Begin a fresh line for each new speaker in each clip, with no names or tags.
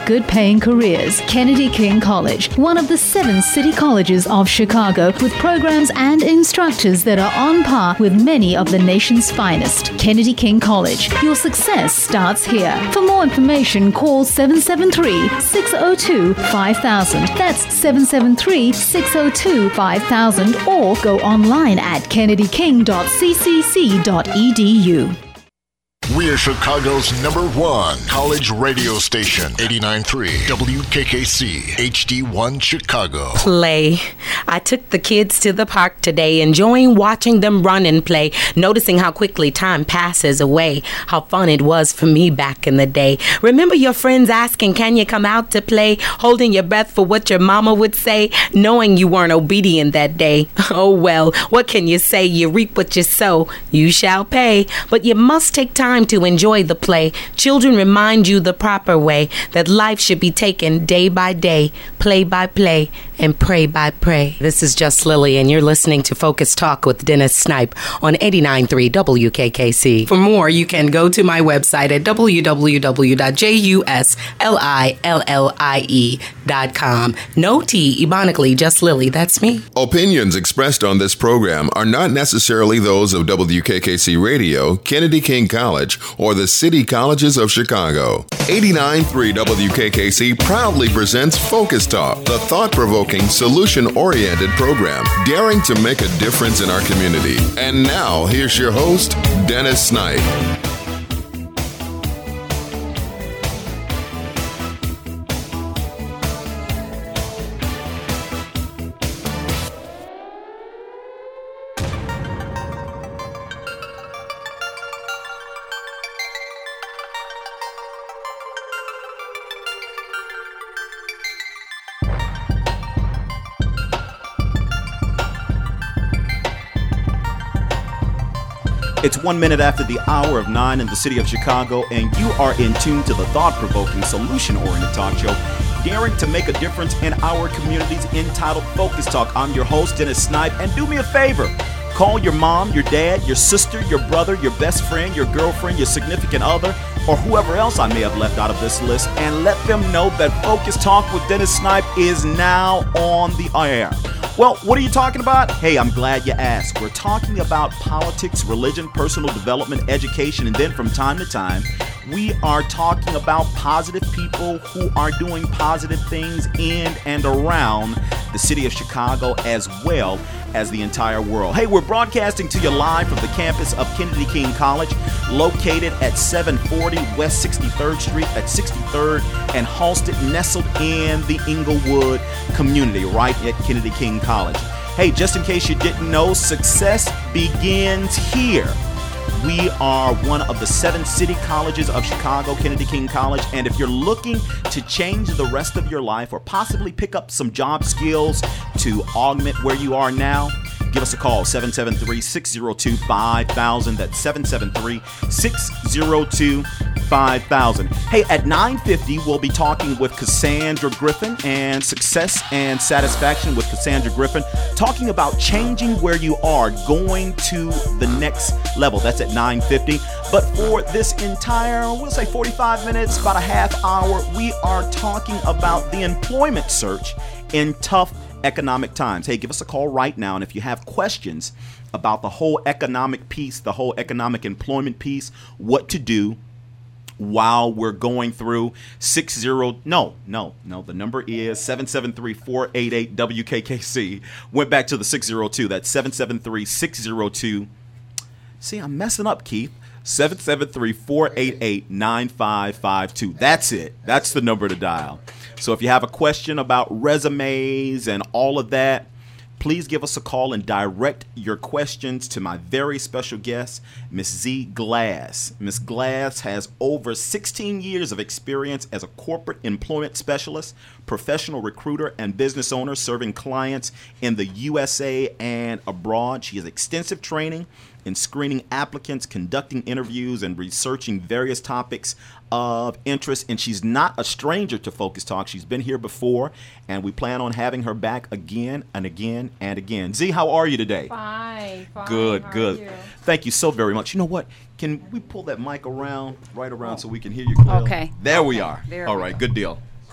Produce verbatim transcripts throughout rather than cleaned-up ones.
good paying careers. Kennedy King College, one of the seven city colleges of Chicago, with programs and instructors that are on par with many of the nation's finest. Kennedy King College, your success starts here. For more information, call seven seven three, six zero two, five thousand. That's seven seven three, six zero two, five thousand, or go online at kennedy king dot c c c dot e d u.
We're Chicago's number one college radio station, eighty-nine point three W K K C, H D one Chicago.
Play. I took the kids to the park today, enjoying watching them run and play, noticing how quickly time passes away, how fun it was for me back in the day. Remember your friends asking, can you come out to play, holding your breath for what your mama would say, knowing you weren't obedient that day. Oh well, what can you say? You reap what you sow, you shall pay. But you must take time to enjoy the play. Children remind you the proper way that life should be taken day by day, play by play, and pray by pray. This is Just Lily, and you're listening to Focus Talk with Dennis Snipe on eighty-nine point three W K K C. For more, you can go to my website at w w w dot juslilie dot com. No T, ebonically, Just Lily. That's me.
Opinions expressed on this program are not necessarily those of W K K C Radio, Kennedy King College, or the City Colleges of Chicago. eighty-nine point three W K K C proudly presents Focus Talk, the thought-provoking, solution-oriented program daring to make a difference in our community. And now, here's your host, Dennis Snipe.
It's one minute after the hour of nine in the city of Chicago, and you are in tune to the thought-provoking, solution-oriented talk show daring to make a difference in our communities, entitled Focus Talk. I'm your host, Dennis Snipe, and do me a favor. Call your mom, your dad, your sister, your brother, your best friend, your girlfriend, your significant other, or whoever else I may have left out of this list, and let them know that Focus Talk with Dennis Snipe is now on the air. Well, what are you talking about? Hey, I'm glad you asked. We're talking about politics, religion, personal development, education, and then from time to time, we are talking about positive people who are doing positive things in and around the city of Chicago as well as the entire world. Hey, we're broadcasting to you live from the campus of Kennedy King College, located at seven forty West sixty-third Street at sixty-third and Halsted, nestled in the Inglewood community right at Kennedy King College. Hey, just in case you didn't know, success begins here. We are one of the seven city colleges of Chicago, Kennedy King College, and if you're looking to change the rest of your life or possibly pick up some job skills to augment where you are now, give us a call, seven seven three, six zero two, five thousand. That's seven seven three, six zero two, five thousand. Hey, at nine fifty, we'll be talking with Cassandra Griffin and Success and Satisfaction with Cassandra Griffin, talking about changing where you are, going to the next level. That's at nine fifty. But for this entire, we'll say forty-five minutes, about a half hour, we are talking about the employment search in tough economic times. Hey, give us a call right now, and if you have questions about the whole economic piece, the whole economic employment piece, what to do while we're going through six zero no no no the number is seven seven three, four eight eight W K K C. Went back to the six zero two. That's seven seven three, six zero two. See, I'm messing up, Keith. seven seven three, four eight eight, nine five five two. That's it. That's the number to dial. So if you have a question about resumes and all of that, please give us a call and direct your questions to my very special guest, Miss Z Glass. Miss Glass has over sixteen years of experience as a corporate employment specialist, professional recruiter, and business owner serving clients in the U S A and abroad. She has extensive training in screening applicants, conducting interviews, and researching various topics of interest. And she's not a stranger to Focus Talk. She's been here before, and we plan on having her back again and again and again. Z, how are you today?
Fine, fine.
Good,
how
good.
Are you?
Thank you so very much. You know what? Can we pull that mic around, right around, so we can hear you clearly?
Okay.
There
okay.
we are.
There
All
we
right,
go.
good deal.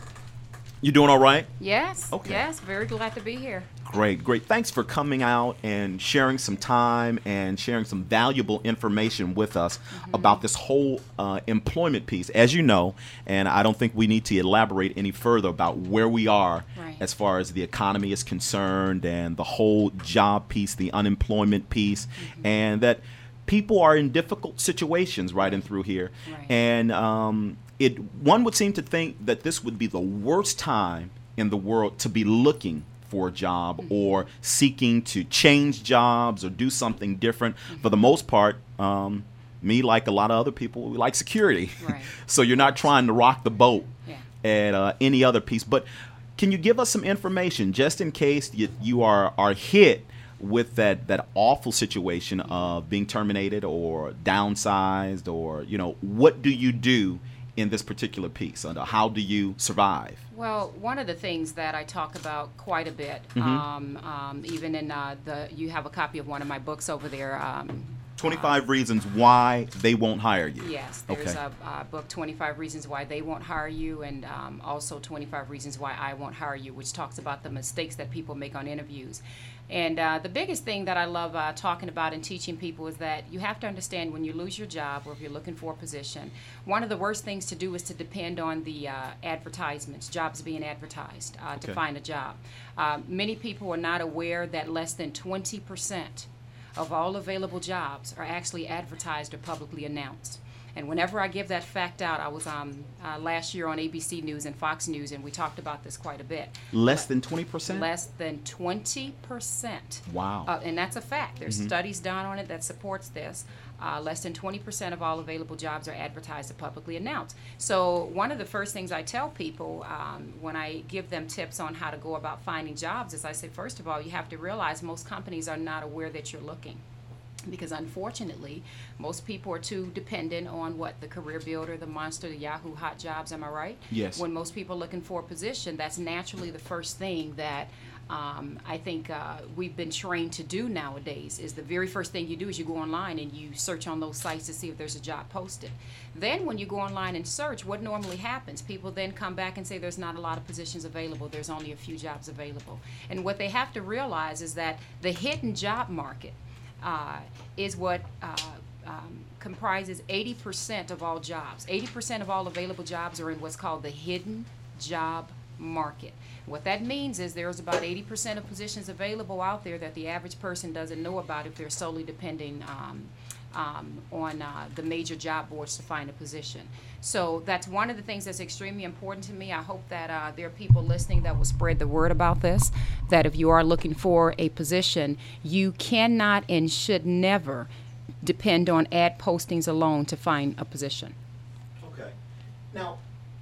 You doing all right?
Yes.
Okay.
Yes. Very glad to be here.
Great, great. Thanks for coming out and sharing some time and sharing some valuable information with us mm-hmm. about this whole uh, employment piece. As you know, and I don't think we need to elaborate any further about where we are right. as far as the economy is concerned and the whole job piece, the unemployment piece, mm-hmm. and that people are in difficult situations right and through here. Right. And um, it one would seem to think that this would be the worst time in the world to be looking for a job mm-hmm. or seeking to change jobs or do something different. Mm-hmm. For the most part, um, me, like a lot of other people, we like security. Right. So you're not trying to rock the boat yeah. at uh, any other piece. But can you give us some information just in case you, you are, are hit with that, that awful situation of being terminated or downsized, or, you know, what do you do in this particular piece? And how do you survive?
Well, one of the things that I talk about quite a bit, mm-hmm. um, um, even in uh, the, you have a copy of one of my books over there. Um,
twenty-five uh, Reasons Why They Won't Hire You.
Yes, there's
okay.
a, a book, twenty-five Reasons Why They Won't Hire You, and um, also twenty-five Reasons Why I Won't Hire You, which talks about the mistakes that people make on interviews. And uh, the biggest thing that I love uh, talking about and teaching people is that you have to understand when you lose your job or if you're looking for a position, one of the worst things to do is to depend on the uh, advertisements, jobs being advertised uh,
okay.
to find a job. Uh, many people are not aware that less than twenty percent of all available jobs are actually advertised or publicly announced. And whenever I give that fact out, I was um, uh, last year on A B C News and Fox News, and we talked about this quite a bit.
Less than twenty percent?
Less than twenty percent.
Wow.
Uh, and that's a fact. There's
mm-hmm.
studies done on it that supports this. Uh, less than twenty percent of all available jobs are advertised or publicly announced. So one of the first things I tell people um, when I give them tips on how to go about finding jobs is I say, first of all, you have to realize most companies are not aware that you're looking. Because unfortunately, most people are too dependent on what, the Career Builder, the Monster, the Yahoo Hot Jobs, am I right?
Yes.
When most people are looking for a position, that's naturally the first thing that um, I think uh, we've been trained to do nowadays. Is the very first thing you do is you go online and you search on those sites to see if there's a job posted. Then when you go online and search, what normally happens? People then come back and say there's not a lot of positions available, there's only a few jobs available. And what they have to realize is that the hidden job market Uh, is what uh, um, comprises eighty percent of all jobs. eighty percent of all available jobs are in what's called the hidden job market. What that means is there's about eighty percent of positions available out there that the average person doesn't know about if they're solely depending um, um, on uh, the major job boards to find a position. So that's one of the things that's extremely important to me. I hope that uh, there are people listening that will spread the word about this, that if you are looking for a position, you cannot and should never depend on ad postings alone to find a position.
Okay. Now,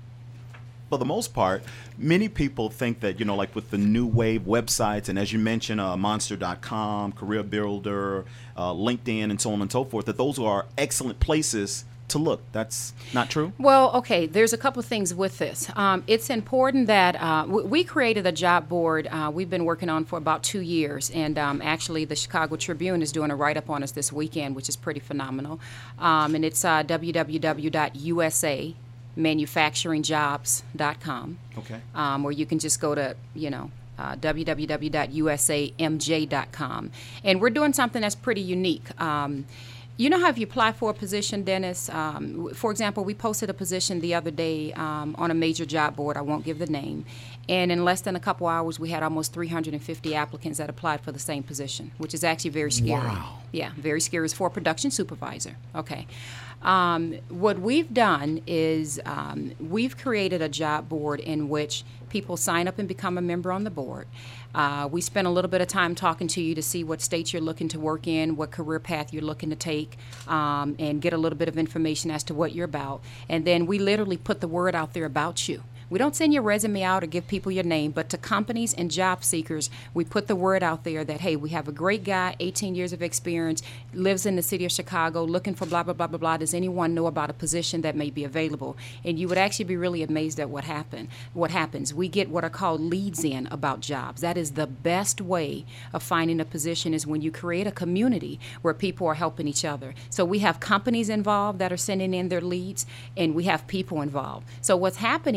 for the most part, many people think that, you know, like with the new wave websites, and as you mentioned, uh, monster dot com, Career Builder, uh, LinkedIn, and so on and so forth, that those are excellent places to look. That's not true?
Well, okay, there's a couple of things with this. Um, it's important that uh, w- we created a job board uh, we've been working on for about two years, and um, actually the Chicago Tribune is doing a write-up on us this weekend, which is pretty phenomenal. Um, and it's uh, w w w dot u s a manufacturing jobs dot com.
Okay.
Um, or you can just go to, you know, uh, w w w dot u s a m j dot com. And we're doing something that's pretty unique. Um, You know how if you apply for a position, Dennis, um, for example, we posted a position the other day um, on a major job board, I won't give the name, and in less than a couple hours, we had almost three hundred fifty applicants that applied for the same position, which is actually very scary.
Wow.
Yeah, very scary. It's for a production supervisor. Okay. Um, what we've done is um, we've created a job board in which people sign up and become a member on the board. Uh, we spent a little bit of time talking to you to see what states you're looking to work in, what career path you're looking to take, um, and get a little bit of information as to what you're about. And then we literally put the word out there about you. We don't send your resume out or give people your name, but to companies and job seekers, we put the word out there that, hey, we have a great guy, eighteen years of experience, lives in the city of Chicago, looking for blah, blah, blah, blah, blah. Does anyone know about a position that may be available? And you would actually be really amazed at what happened. What happens. We get what are called leads in about jobs. That is the best way of finding a position, is when you create a community where people are helping each other. So we have companies involved that are sending in their leads, and we have people involved. So what's happening is,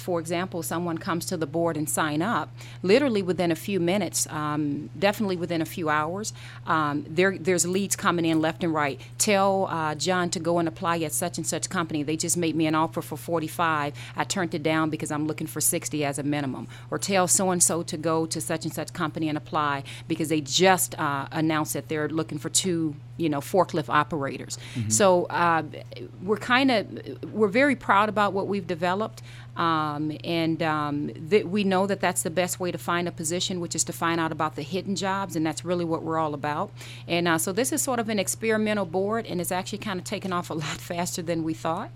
for example, someone comes to the board and sign up, literally within a few minutes, um, definitely within a few hours, um, there there's leads coming in left and right. Tell uh, John to go and apply at such and such company. They just made me an offer for forty-five. I turned it down because I'm looking for sixty as a minimum. Or tell so-and-so to go to such and such company and apply because they just uh, announced that they're looking for two, you know, forklift operators. Mm-hmm. So uh, we're kind of, we're very proud about what we've developed. Um, and um, th- we know that that's the best way to find a position, which is to find out about the hidden jobs, and that's really what we're all about. And uh, so this is sort of an experimental board, and it's actually kind of taken off a lot faster than we thought.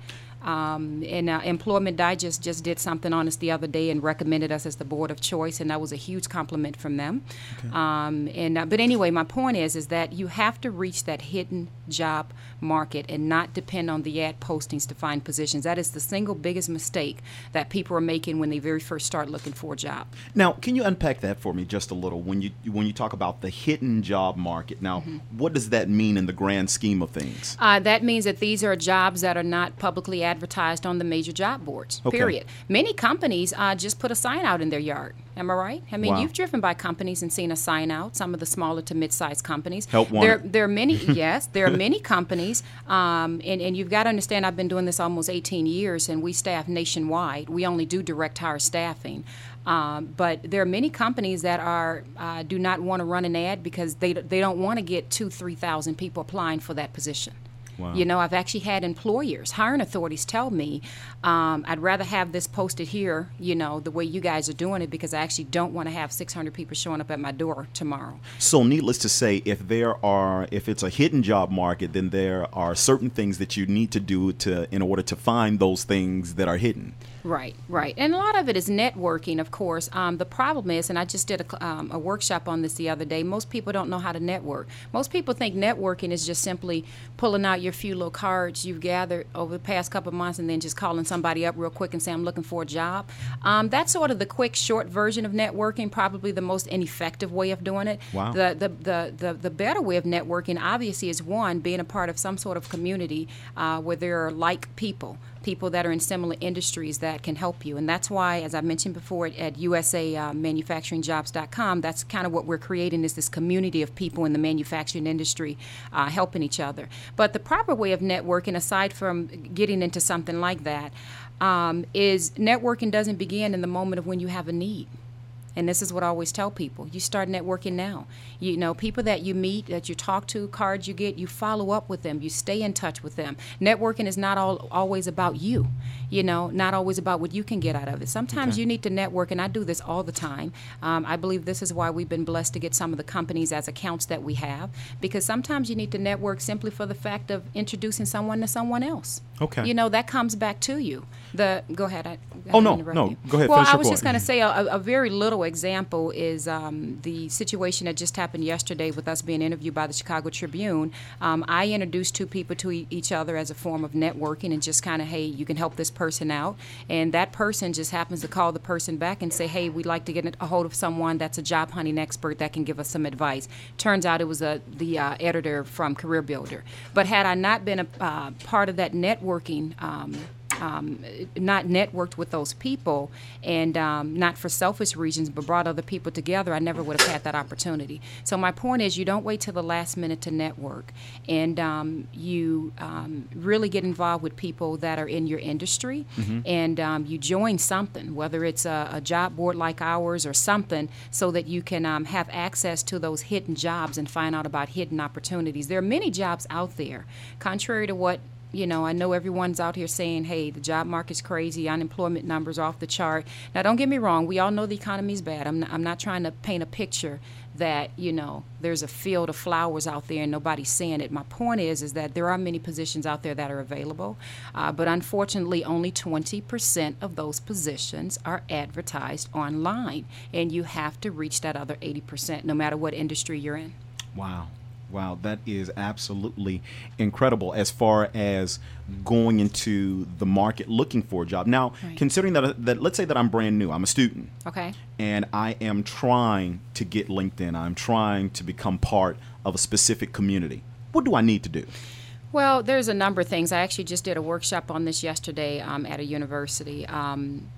Um, and uh, Employment Digest just did something on us the other day and recommended us as the board of choice, and that was a huge compliment from them. Okay. Um, and uh, but anyway, my point is is that you have to reach that hidden job market and not depend on the ad postings to find positions. That is the single biggest mistake that people are making when they very first start looking for a job.
Now, can you unpack that for me just a little? When you when you talk about the hidden job market, now mm-hmm. what does that mean in the grand scheme of things?
Uh, that means that these are jobs that are not publicly advertised. advertised on the major job boards,
okay.
period. Many companies uh, just put a sign out in their yard. Am I right? I mean,
wow.
you've driven by companies and seen a sign out, some of the smaller to mid-sized companies.
Help wanted.
There, there are many, yes, there are many companies, um, and, and you've got to understand I've been doing this almost eighteen years, and we staff nationwide. We only do direct hire staffing. Um, but there are many companies that are uh, do not want to run an ad because they, they don't want to get two, three thousand people applying for that position.
Wow.
You know, I've actually had employers, hiring authorities tell me, um, I'd rather have this posted here, you know, the way you guys are doing it, because I actually don't want to have six hundred people showing up at my door tomorrow.
So needless to say, if there are, if it's a hidden job market, then there are certain things that you need to do to, in order to find those things that are hidden.
Right, right. And a lot of it is networking, of course. Um, the problem is, and I just did a, um, a workshop on this the other day, most people don't know how to network. Most people think networking is just simply pulling out your few little cards you've gathered over the past couple of months and then just calling somebody up real quick and saying, I'm looking for a job. Um, that's sort of the quick, short version of networking, probably the most ineffective way of doing it.
Wow.
The, the, the, the, the better way of networking, obviously, is one, being a part of some sort of community uh, where there are like people. people that are in similar industries that can help you. And that's why, as I mentioned before, at, at U S A manufacturing jobs dot com, that's kind of what we're creating, is this community of people in the manufacturing industry uh, helping each other. But the proper way of networking, aside from getting into something like that, um, is networking doesn't begin in the moment of when you have a need. And this is what I always tell people. You start networking now. You know, people that you meet, that you talk to, cards you get, you follow up with them. You stay in touch with them. Networking is not all, always about you, you know, not always about what you can get out of it. Sometimes okay. you need to network, and I do this all the time. Um, I believe this is why we've been blessed to get some of the companies as accounts that we have, because sometimes you need to network simply for the fact of introducing someone to someone else.
Okay.
You know, that comes back to you. The Go ahead. I, I
oh, no, no.
You.
Go ahead.
Well, I
your
was
point.
just going to say a, a very little example is um, the situation that just happened yesterday with us being interviewed by the Chicago Tribune. Um, I introduced two people to e- each other as a form of networking and just kind of, hey, you can help this person out. And that person just happens to call the person back and say, hey, we'd like to get a hold of someone that's a job hunting expert that can give us some advice. Turns out it was a, the uh, editor from Career Builder. But had I not been a uh, part of that networking, um, Um, not networked with those people, and um, not for selfish reasons, but brought other people together, I never would have had that opportunity. So my point is, you don't wait till the last minute to network, and um, you um, really get involved with people that are in your industry, mm-hmm. and um, you join something, whether it's a, a job board like ours or something, so that you can um, have access to those hidden jobs and find out about hidden opportunities. There are many jobs out there, contrary to what You know, I know everyone's out here saying, hey, the job market's crazy, unemployment numbers off the chart. Now, don't get me wrong. We all know the economy's bad. I'm not, I'm not trying to paint a picture that, you know, there's a field of flowers out there and nobody's seeing it. My point is, is that there are many positions out there that are available, uh, but unfortunately, only twenty percent of those positions are advertised online, and you have to reach that other eighty percent, no matter what industry you're in.
Wow. Wow, that is absolutely incredible as far as going into the market looking for a job. Now,
right.
considering that, that, let's say that I'm brand new, I'm a student.
Okay.
And I am trying to get LinkedIn. I'm trying to become part of a specific community. What do I need to do?
Well, there's a number of things. I actually just did a workshop on this yesterday um, at a university. Um,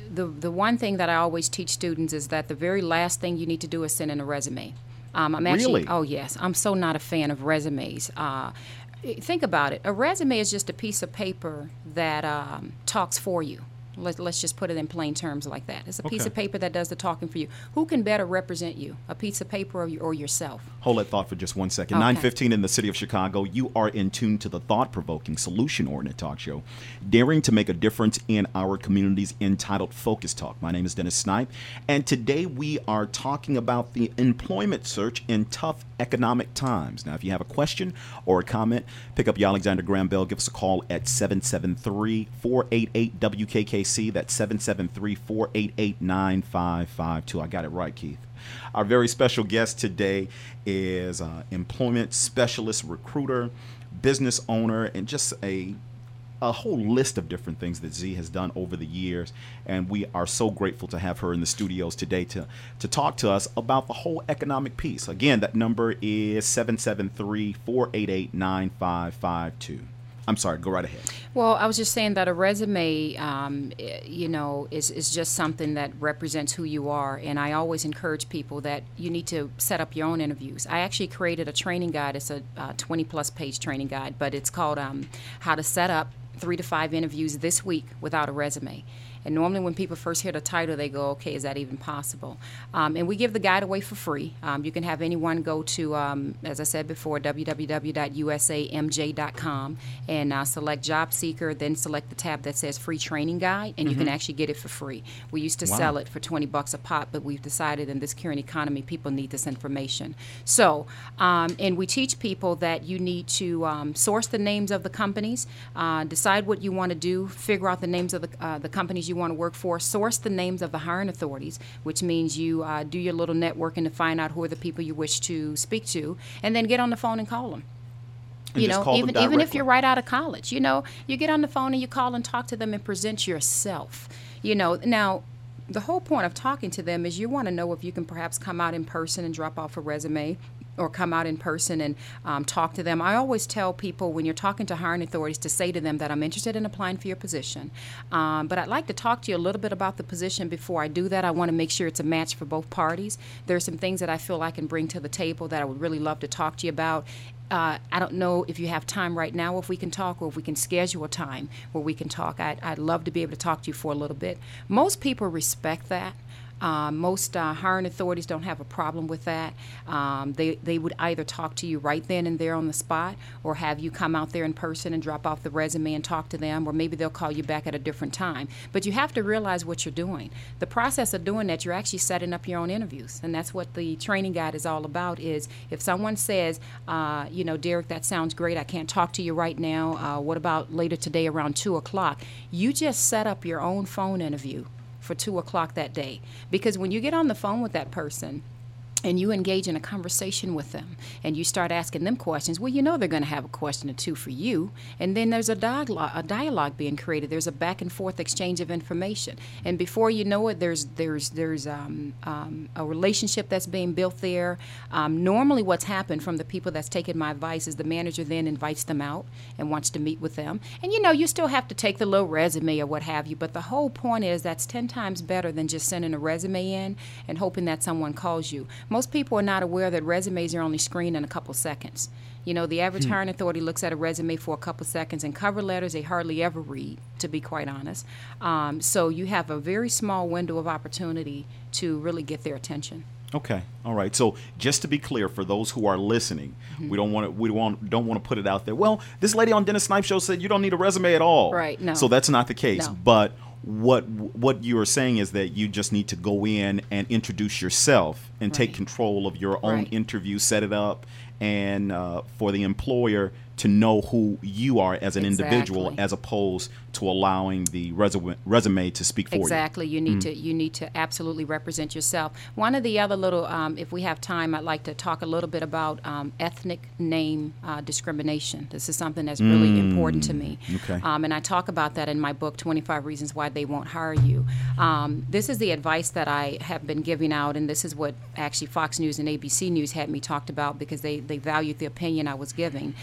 the the one thing that I always teach students is that the very last thing you need to do is send in a resume. Um, I'm actually,
Really?
oh yes, I'm so not a fan of resumes. Uh, think about it. A resume is just a piece of paper that um, talks for you. Let, let's just put it in plain terms like that. It's a piece
Okay.
of paper that does the talking for you. Who can better represent you, a piece of paper or, you, or yourself?
Hold that thought for just one second.
Okay.
nine fifteen in the city of Chicago. You are in tune to the thought-provoking, solution-oriented talk show, daring to make a difference in our communities, entitled Focus Talk. My name is Dennis Snipe, and today we are talking about the employment search in tough economic times. Now, if you have a question or a comment, pick up your Alexander Graham Bell. Give us a call at seven seven three, four eight eight, W K K C. That's seven seven three, four eight eight, nine five five two. I got it right, Keith. Our very special guest today is uh, employment specialist, recruiter, business owner, and just a a whole list of different things that Z has done over the years. And we are so grateful to have her in the studios today to, to talk to us about the whole economic piece. Again, that number is seven seven three, four eight eight, nine five five two. I'm sorry, go right ahead.
Well, I was just saying that a resume, um, i- you know, is, is just something that represents who you are. And I always encourage people that you need to set up your own interviews. I actually created a training guide. It's a uh, twenty plus page training guide, but it's called um, How to Set Up Three to Five Interviews This Week Without a Resume. And normally when people first hear the title, they go, okay, is that even possible? Um, and we give the guide away for free. Um, you can have anyone go to, um, as I said before, w w w dot u s a m j dot com and uh, select Job Seeker, then select the tab that says Free Training Guide, and you can actually get it for free. We used to
Wow.
sell it for twenty bucks a pop, but we've decided in this current economy, people need this information. So, um, and we teach people that you need to um, source the names of the companies, uh, decide what you want to do, figure out the names of the, uh, the companies you want to work for, source the names of the hiring authorities, which means you uh, do your little networking to find out who are the people you wish to speak to, and then get on the phone and call them.
And
You
just
know,
call them
even even if
directly.
you're right out of college, you know, you get on the phone and you call and talk to them and present yourself. You know, now the whole point of talking to them is you want to know if you can perhaps come out in person and drop off a resume, or come out in person and um, talk to them. I always tell people when you're talking to hiring authorities to say to them that I'm interested in applying for your position, um, but I'd like to talk to you a little bit about the position. Before I do that, I want to make sure it's a match for both parties. There are some things that I feel I can bring to the table that I would really love to talk to you about. Uh, I don't know if you have time right now, if we can talk, or if we can schedule a time where we can talk. I'd, I'd love to be able to talk to you for a little bit. Most people respect that. Uh, most uh, hiring authorities don't have a problem with that. Um, they, they would either talk to you right then and there on the spot, or have you come out there in person and drop off the resume and talk to them, or maybe they'll call you back at a different time. But you have to realize what you're doing. The process of doing that, you're actually setting up your own interviews, and that's what the training guide is all about. Is if someone says, uh, you know, Derek, that sounds great, I can't talk to you right now, uh, what about later today around two o'clock? You just set up your own phone interview for two o'clock that day. Because when you get on the phone with that person and you engage in a conversation with them and you start asking them questions, well, you know they're going to have a question or two for you. And then there's a dialogue, a dialogue being created. There's a back and forth exchange of information. And before you know it, there's there's there's um, um, a relationship that's being built there. Um, normally what's happened from the people that's taken my advice is the manager then invites them out and wants to meet with them. And, you know, you still have to take the little resume or what have you. But the whole point is that's ten times better than just sending a resume in and hoping that someone calls you. Most people are not aware that resumes are only screened in a couple seconds. You know, the average hiring authority looks at a resume for a couple seconds, and cover letters they hardly ever read, to be quite honest. Um, so you have a very small window of opportunity to really get their attention.
Okay, all right. So just to be clear, for those who are listening,
Mm-hmm.
we don't want to we want don't want to put it out there. Well, this lady on Dennis Snipe Show said you don't need a resume at all.
Right, no.
So that's not the case.
No.
But what what you are saying is that you just need to go in and introduce yourself and take
Right.
control of your own
Right.
interview, set it up, and uh, for the employer to know who you are as an individual,
Exactly.
as opposed to allowing the resume resume to speak for you.
Exactly. You need to you need to absolutely represent yourself. One of the other little, um, if we have time, I'd like to talk a little bit about um, ethnic name uh, discrimination. This is something that's really important to me.
Okay.
Um, and I talk about that in my book, twenty-five Reasons Why They Won't Hire You. Um, this is the advice that I have been giving out, and this is what actually Fox News and A B C News had me talked about because they, they valued the opinion I was giving.
Okay.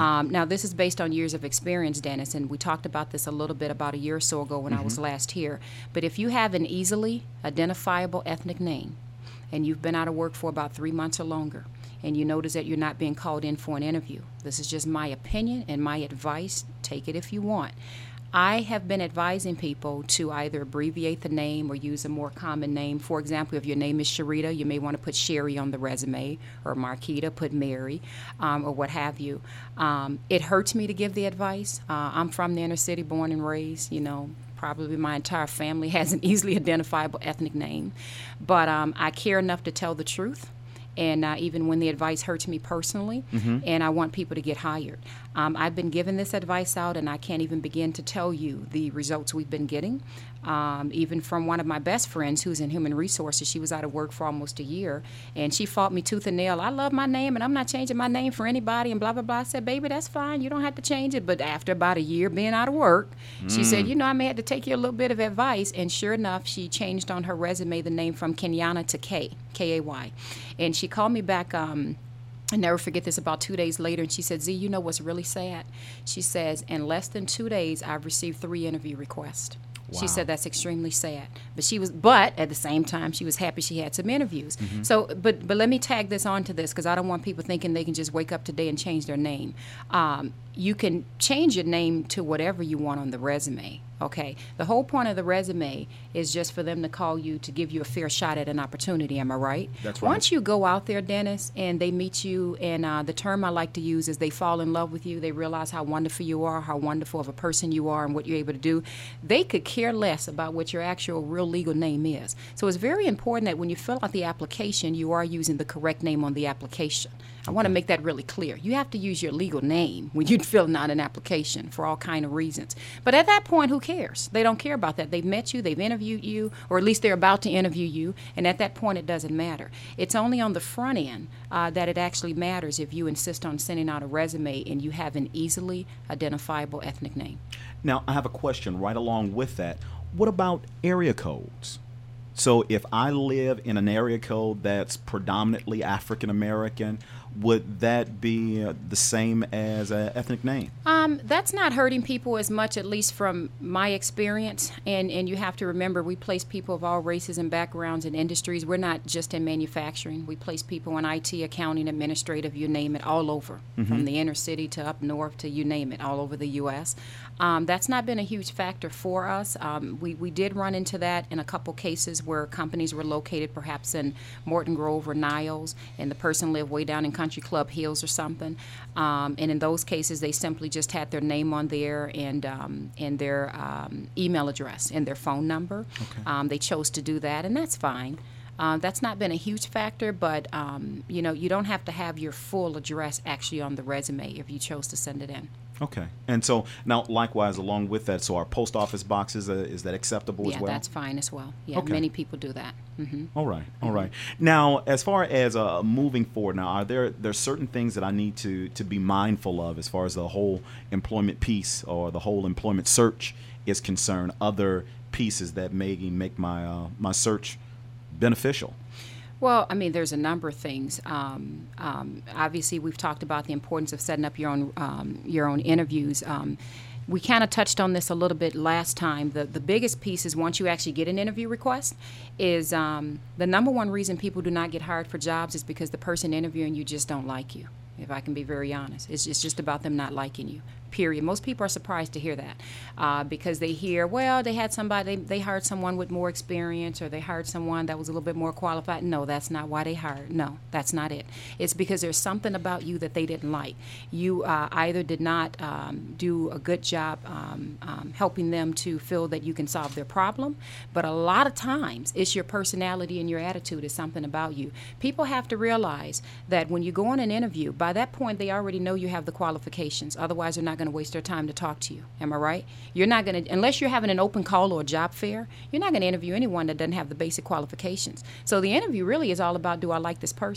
Um, now, this is based on years of experience, Dennis, and we talked about this a little bit about a year or so ago when mm-hmm. I was last here. But if you have an easily identifiable ethnic name, and you've been out of work for about three months or longer, and you notice that you're not being called in for an interview, this is just my opinion and my advice. Take it if you want. I have been advising people to either abbreviate the name or use a more common name. For example, if your name is Sharita, you may want to put Sherry on the resume, or Marquita, put Mary, um, or what have you. Um, it hurts me to give the advice. Uh, I'm from the inner city, born and raised, you know. Probably my entire family has an easily identifiable ethnic name. But um, I care enough to tell the truth. And uh, even when the advice hurts me personally, mm-hmm. and I want people to get hired. Um, I've been giving this advice out, and I can't even begin to tell you the results we've been getting. Um, even from one of my best friends who's in human resources. She was out of work for almost a year, and she fought me tooth and nail. I love my name, and I'm not changing my name for anybody, and blah, blah, blah. I said, baby, that's fine. You don't have to change it. But after about a year being out of work, mm. she said, you know, I may have to take you a little bit of advice. And sure enough, she changed on her resume the name from Kenyana to K, K A Y. And she called me back, um, I never forget this, about two days later, and she said, Z, you know what's really sad? She says, in less than two days, I've received three interview requests. Wow. She said that's extremely sad, but she was. But at the same time, she was happy she had some interviews. Mm-hmm. So, but but let me tag this onto this because I don't want people thinking they can just wake up today and change their name. Um, you can change your name to whatever you want on the resume. Okay, the whole point of the resume is just for them to call you to give you a fair shot at an opportunity. Am I right?
That's right.
Once you go out there, Dennis, and they meet you, and uh, the term I like to use is they fall in love with you. They realize how wonderful you are, how wonderful of a person you are, and what you're able to do. They could care less about what your actual real legal name is. So it's very important that when you fill out the application, you are using the correct name on the application. I want to make that really clear. You have to use your legal name when you're filling out an application for all kind of reasons. But at that point, who cares? They don't care about that. They've met you, they've interviewed you, or at least they're about to interview you, and at that point, it doesn't matter. It's only on the front end uh, that it actually matters if you insist on sending out a resume and you have an easily identifiable ethnic name.
Now, I have a question right along with that. What about area codes? So if I live in an area code that's predominantly African American, would that be uh, the same as an ethnic name?
Um, that's not hurting people as much, at least from my experience. And, and you have to remember, we place people of all races and backgrounds and industries. We're not just in manufacturing. We place people in I T, accounting, administrative, you name it, all over, mm-hmm. from the inner city to up north to you name it, all over the U S Um, that's not been a huge factor for us. Um, we, we did run into that in a couple cases where companies were located perhaps in Morton Grove or Niles, and the person lived way down in Country Club Hills or something. Um, and in those cases, they simply just had their name on there and um, and their um, email address and their phone number. Okay. Um, they chose to do that, and that's fine. Uh, that's not been a huge factor, but um, you know, you don't have to have your full address actually on the resume if you chose to send it in.
Okay. And so now, likewise, along with that, so our post office boxes, uh, is that acceptable
yeah,
as well?
Yeah, that's fine as well. Yeah,
okay.
Many people do that. Mm-hmm.
All right. All right. Now, as far as uh, moving forward, now, are there there certain things that I need to, to be mindful of as far as the whole employment piece or the whole employment search is concerned, other pieces that may make my uh, my search beneficial?
Well, I mean, there's a number of things. Um, um, obviously, we've talked about the importance of setting up your own um, your own interviews. Um, we kind of touched on this a little bit last time. The the biggest piece is once you actually get an interview request, is um, the number one reason people do not get hired for jobs is because the person interviewing you just don't like you. If I can be very honest, it's, it's just about them not liking you. Period. Most people are surprised to hear that uh, because they hear, well, they had somebody, they, they hired someone with more experience, or they hired someone that was a little bit more qualified. No, that's not why they hired. No, that's not it. It's because there's something about you that they didn't like. You uh, either did not um, do a good job um, um, helping them to feel that you can solve their problem, but a lot of times it's your personality and your attitude is something about you. People have to realize that when you go on an interview, by that point they already know you have the qualifications. Otherwise, they're not going to waste their time to talk to you. Am I right? You're not going to, unless you're having an open call or a job fair, you're not going to interview anyone that doesn't have the basic qualifications. So the interview really is all about, do I like this person?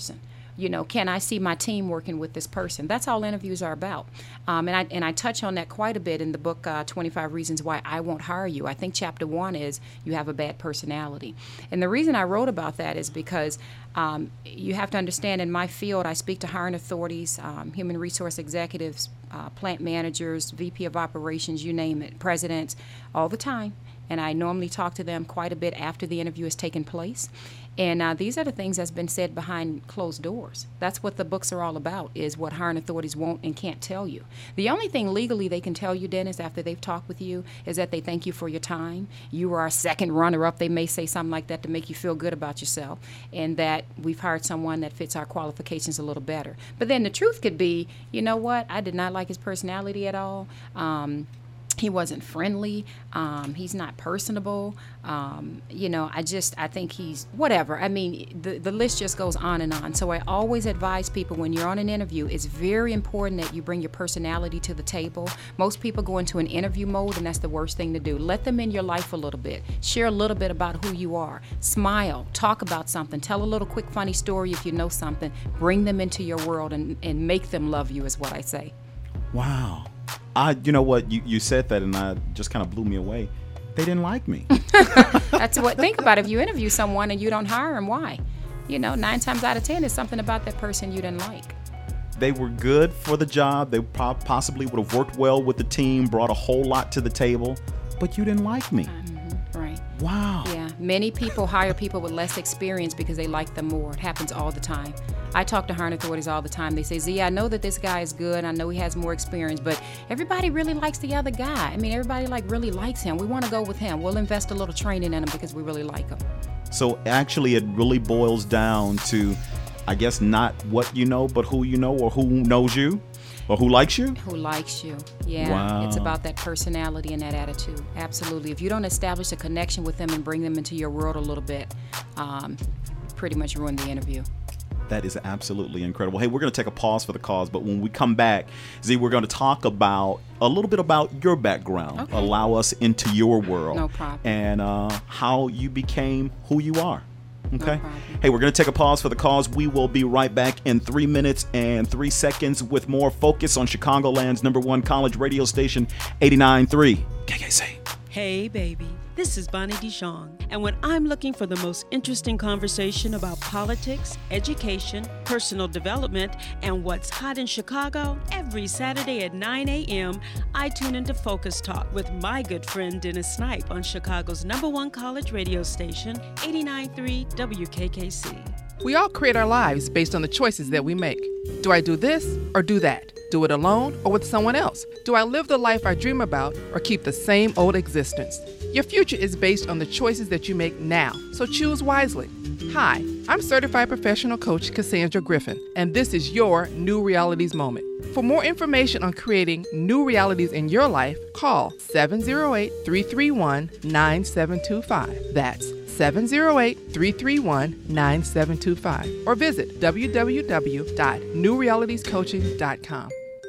You know, can I see my team working with this person? That's all interviews are about. Um, and I and I touch on that quite a bit in the book, uh, twenty-five Reasons Why I Won't Hire You. I think chapter one is you have a bad personality. And the reason I wrote about that is because um, you have to understand, in my field, I speak to hiring authorities, um, human resource executives, uh, plant managers, V P of operations, you name it, presidents, all the time. And I normally talk to them quite a bit after the interview has taken place. And uh, these are the things that's been said behind closed doors. That's what the books are all about, is what hiring authorities won't and can't tell you. The only thing legally they can tell you, Dennis, after they've talked with you, is that they thank you for your time. You were our second runner-up. They may say something like that to make you feel good about yourself, and that we've hired someone that fits our qualifications a little better. But then the truth could be, you know what, I did not like his personality at all. Um, He wasn't friendly. Um, he's not personable. Um, you know, I just, I think he's, whatever. I mean, the, the list just goes on and on. So I always advise people, when you're on an interview, it's very important that you bring your personality to the table. Most people go into an interview mode, and that's the worst thing to do. Let them in your life a little bit. Share a little bit about who you are. Smile. Talk about something. Tell a little quick funny story if you know something. Bring them into your world and, and make them love you, is what I say.
Wow. I, you know what, you, you said that and I just kind of blew me away. They didn't like me.
That's what, think about it. If you interview someone and you don't hire them, why? You know, nine times out of ten, it's something about that person you didn't like.
They were good for the job. They po- possibly would have worked well with the team, brought a whole lot to the table, but you didn't like me.
Mm-hmm. Right.
Wow.
Yeah. Many people hire people with less experience because they like them more. It happens all the time. I talk to hiring authorities all the time. They say, Z, I know that this guy is good. I know he has more experience, but everybody really likes the other guy. I mean, everybody like really likes him. We want to go with him. We'll invest a little training in him because we really like him.
So actually, it really boils down to, I guess, not what you know, but who you know, or who knows you, or who likes you?
Who likes you. Yeah.
Wow.
It's about that personality and that attitude. Absolutely. If you don't establish a connection with them and bring them into your world a little bit, um, pretty much ruin the interview.
That is absolutely incredible. Hey, we're going to take a pause for the cause, but when we come back, Z, we're going to talk about a little bit about your background.
Okay.
Allow us into your world.
No problem.
And uh, how you became who you are. Okay.
No problem.
Hey, we're going to take a pause for the cause. We will be right back in three minutes and three seconds with more focus on Chicagoland's number one college radio station, eighty-nine point three K K C.
Hey, baby. This is Bonnie Dijon, and when I'm looking for the most interesting conversation about politics, education, personal development, and what's hot in Chicago, every Saturday at nine a.m., I tune into Focus Talk with my good friend Dennis Snipe on Chicago's number one college radio station, eighty-nine point three W K K C.
We all create our lives based on the choices that we make. Do I do this or do that? Do it alone or with someone else? Do I live the life I dream about or keep the same old existence? Your future is based on the choices that you make now, so choose wisely. Hi, I'm certified professional coach Cassandra Griffin, and this is your New Realities Moment. For more information on creating new realities in your life, call seven oh eight, three three one, nine seven two five. That's seven oh eight, three three one, nine seven two five. Or visit w w w dot new realities coaching dot com.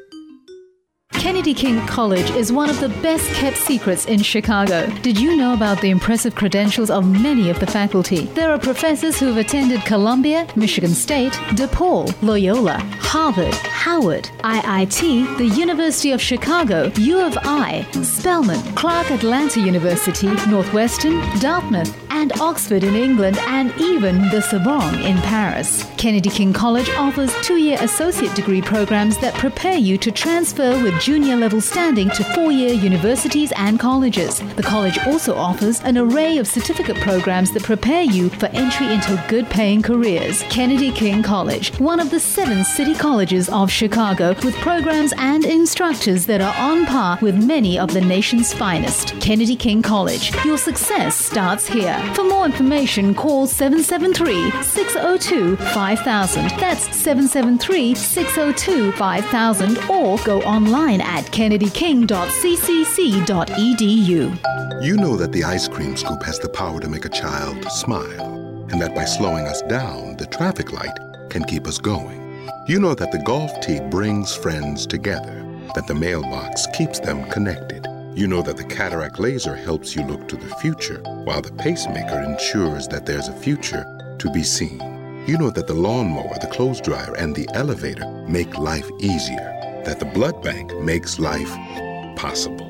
Kennedy King College is one of the best-kept secrets in Chicago. Did you know about the impressive credentials of many of the faculty? There are professors who have attended Columbia, Michigan State, DePaul, Loyola, Harvard, Howard, I I T, the University of Chicago, U of I, Spelman, Clark Atlanta University, Northwestern, Dartmouth, and Oxford in England, and even the Sorbonne in Paris. Kennedy King College offers two-year associate degree programs that prepare you to transfer with junior level standing to four-year universities and colleges. The college also offers an array of certificate programs that prepare you for entry into good-paying careers. Kennedy King College, one of the seven city colleges of Chicago, with programs and instructors that are on par with many of the nation's finest. Kennedy King College. Your success starts here. For more information, call seven seven three, six oh two, five thousand. That's seven seven three, six oh two, five thousand, or go online at kennedy king dot c c c dot e d u.
You know that the ice cream scoop has the power to make a child smile, and that by slowing us down, the traffic light can keep us going. You know that the golf tee brings friends together, that the mailbox keeps them connected. You know that the cataract laser helps you look to the future, while the pacemaker ensures that there's a future to be seen. You know that the lawnmower, the clothes dryer, and the elevator make life easier, that the blood bank makes life possible.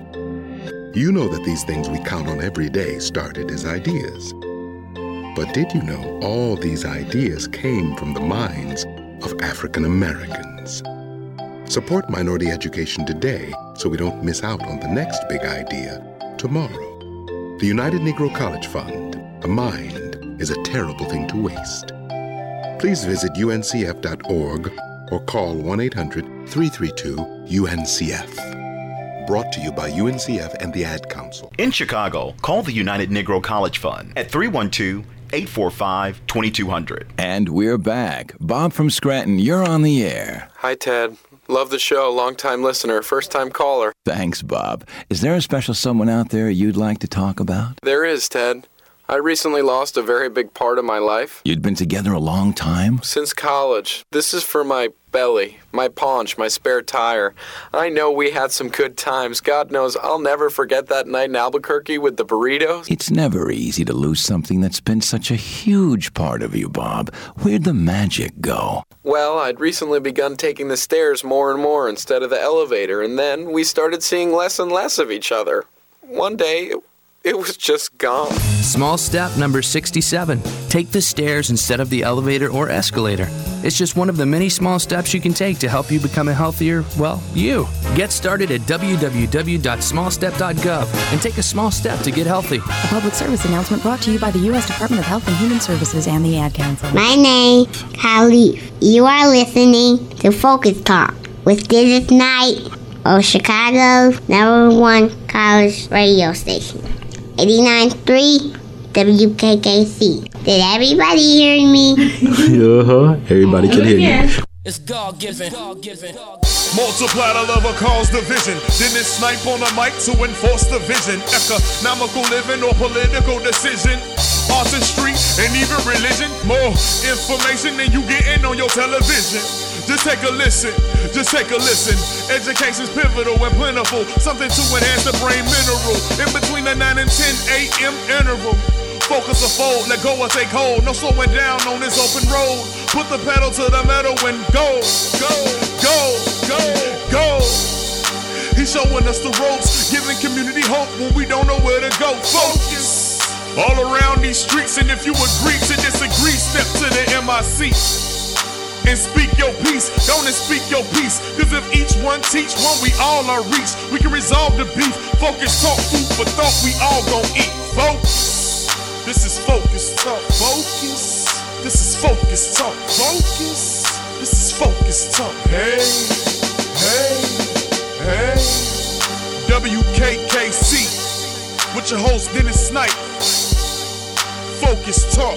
You know that these things we count on every day started as ideas. But did you know all these ideas came from the minds of African Americans? Support minority education today so we don't miss out on the next big idea tomorrow. The United Negro College Fund, a mind is a terrible thing to waste. Please visit U N C F dot org or call one eight hundred three three two U N C F. Brought to you by U N C F and the Ad Council.
In Chicago, call the United Negro College Fund at three one two, eight four five, two two zero zero.
And we're back. Bob from Scranton, you're on the air.
Hi, Ted. Love the show. Long-time listener, first-time caller.
Thanks, Bob. Is there a special someone out there you'd like to talk about?
There is, Ted. I recently lost a very big part of my life.
You'd been together a long time?
Since college. This is for my belly, my paunch, my spare tire. I know we had some good times. God knows I'll never forget that night in Albuquerque with the burritos.
It's never easy to lose something that's been such a huge part of you, Bob. Where'd the magic go?
Well, I'd recently begun taking the stairs more and more instead of the elevator, and then we started seeing less and less of each other. One day, it was just gone.
Small step number sixty-seven. Take the stairs instead of the elevator or escalator. It's just one of the many small steps you can take to help you become a healthier, well, you. Get started at w w w dot small step dot gov and take a small step to get healthy.
A public service announcement brought to you by the U S Department of Health and Human Services and the Ad Council.
My name is Khalif. You are listening to Focus Talk with Dennis Knight of Chicago's number one college radio station. eighty-nine point three W K K C. Did everybody hear me?
Uh-huh. Everybody can hear you.
It's God-given. God-given.
Multiply the love or cause division. Then it snipe on the mic to enforce the vision. Economical living or political decision. Artistry and even religion. More information than you getting on your television. Just take a listen, just take a listen. Education's pivotal and plentiful. Something to enhance the brain mineral. In between the nine and ten a.m. interval. Focus or fold, let go or take hold. No slowing down on this open road. Put the pedal to the metal and go, go, go, go, go. He's showing us the ropes, giving community hope when we don't know where to go. Focus all around these streets, and if you agree to disagree, step to the M I C and speak your piece. Don't and speak your piece, cause if each one teach one, we all are reached. We can resolve the beef. Focus, talk, food for thought, we all gon' eat. Focus. This is Focus Talk. Focus. This is Focus Talk. Focus. This is Focus Talk. Hey, hey, hey. W K K C with your host Dennis Knight. Focus Talk.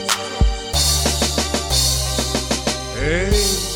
Hey.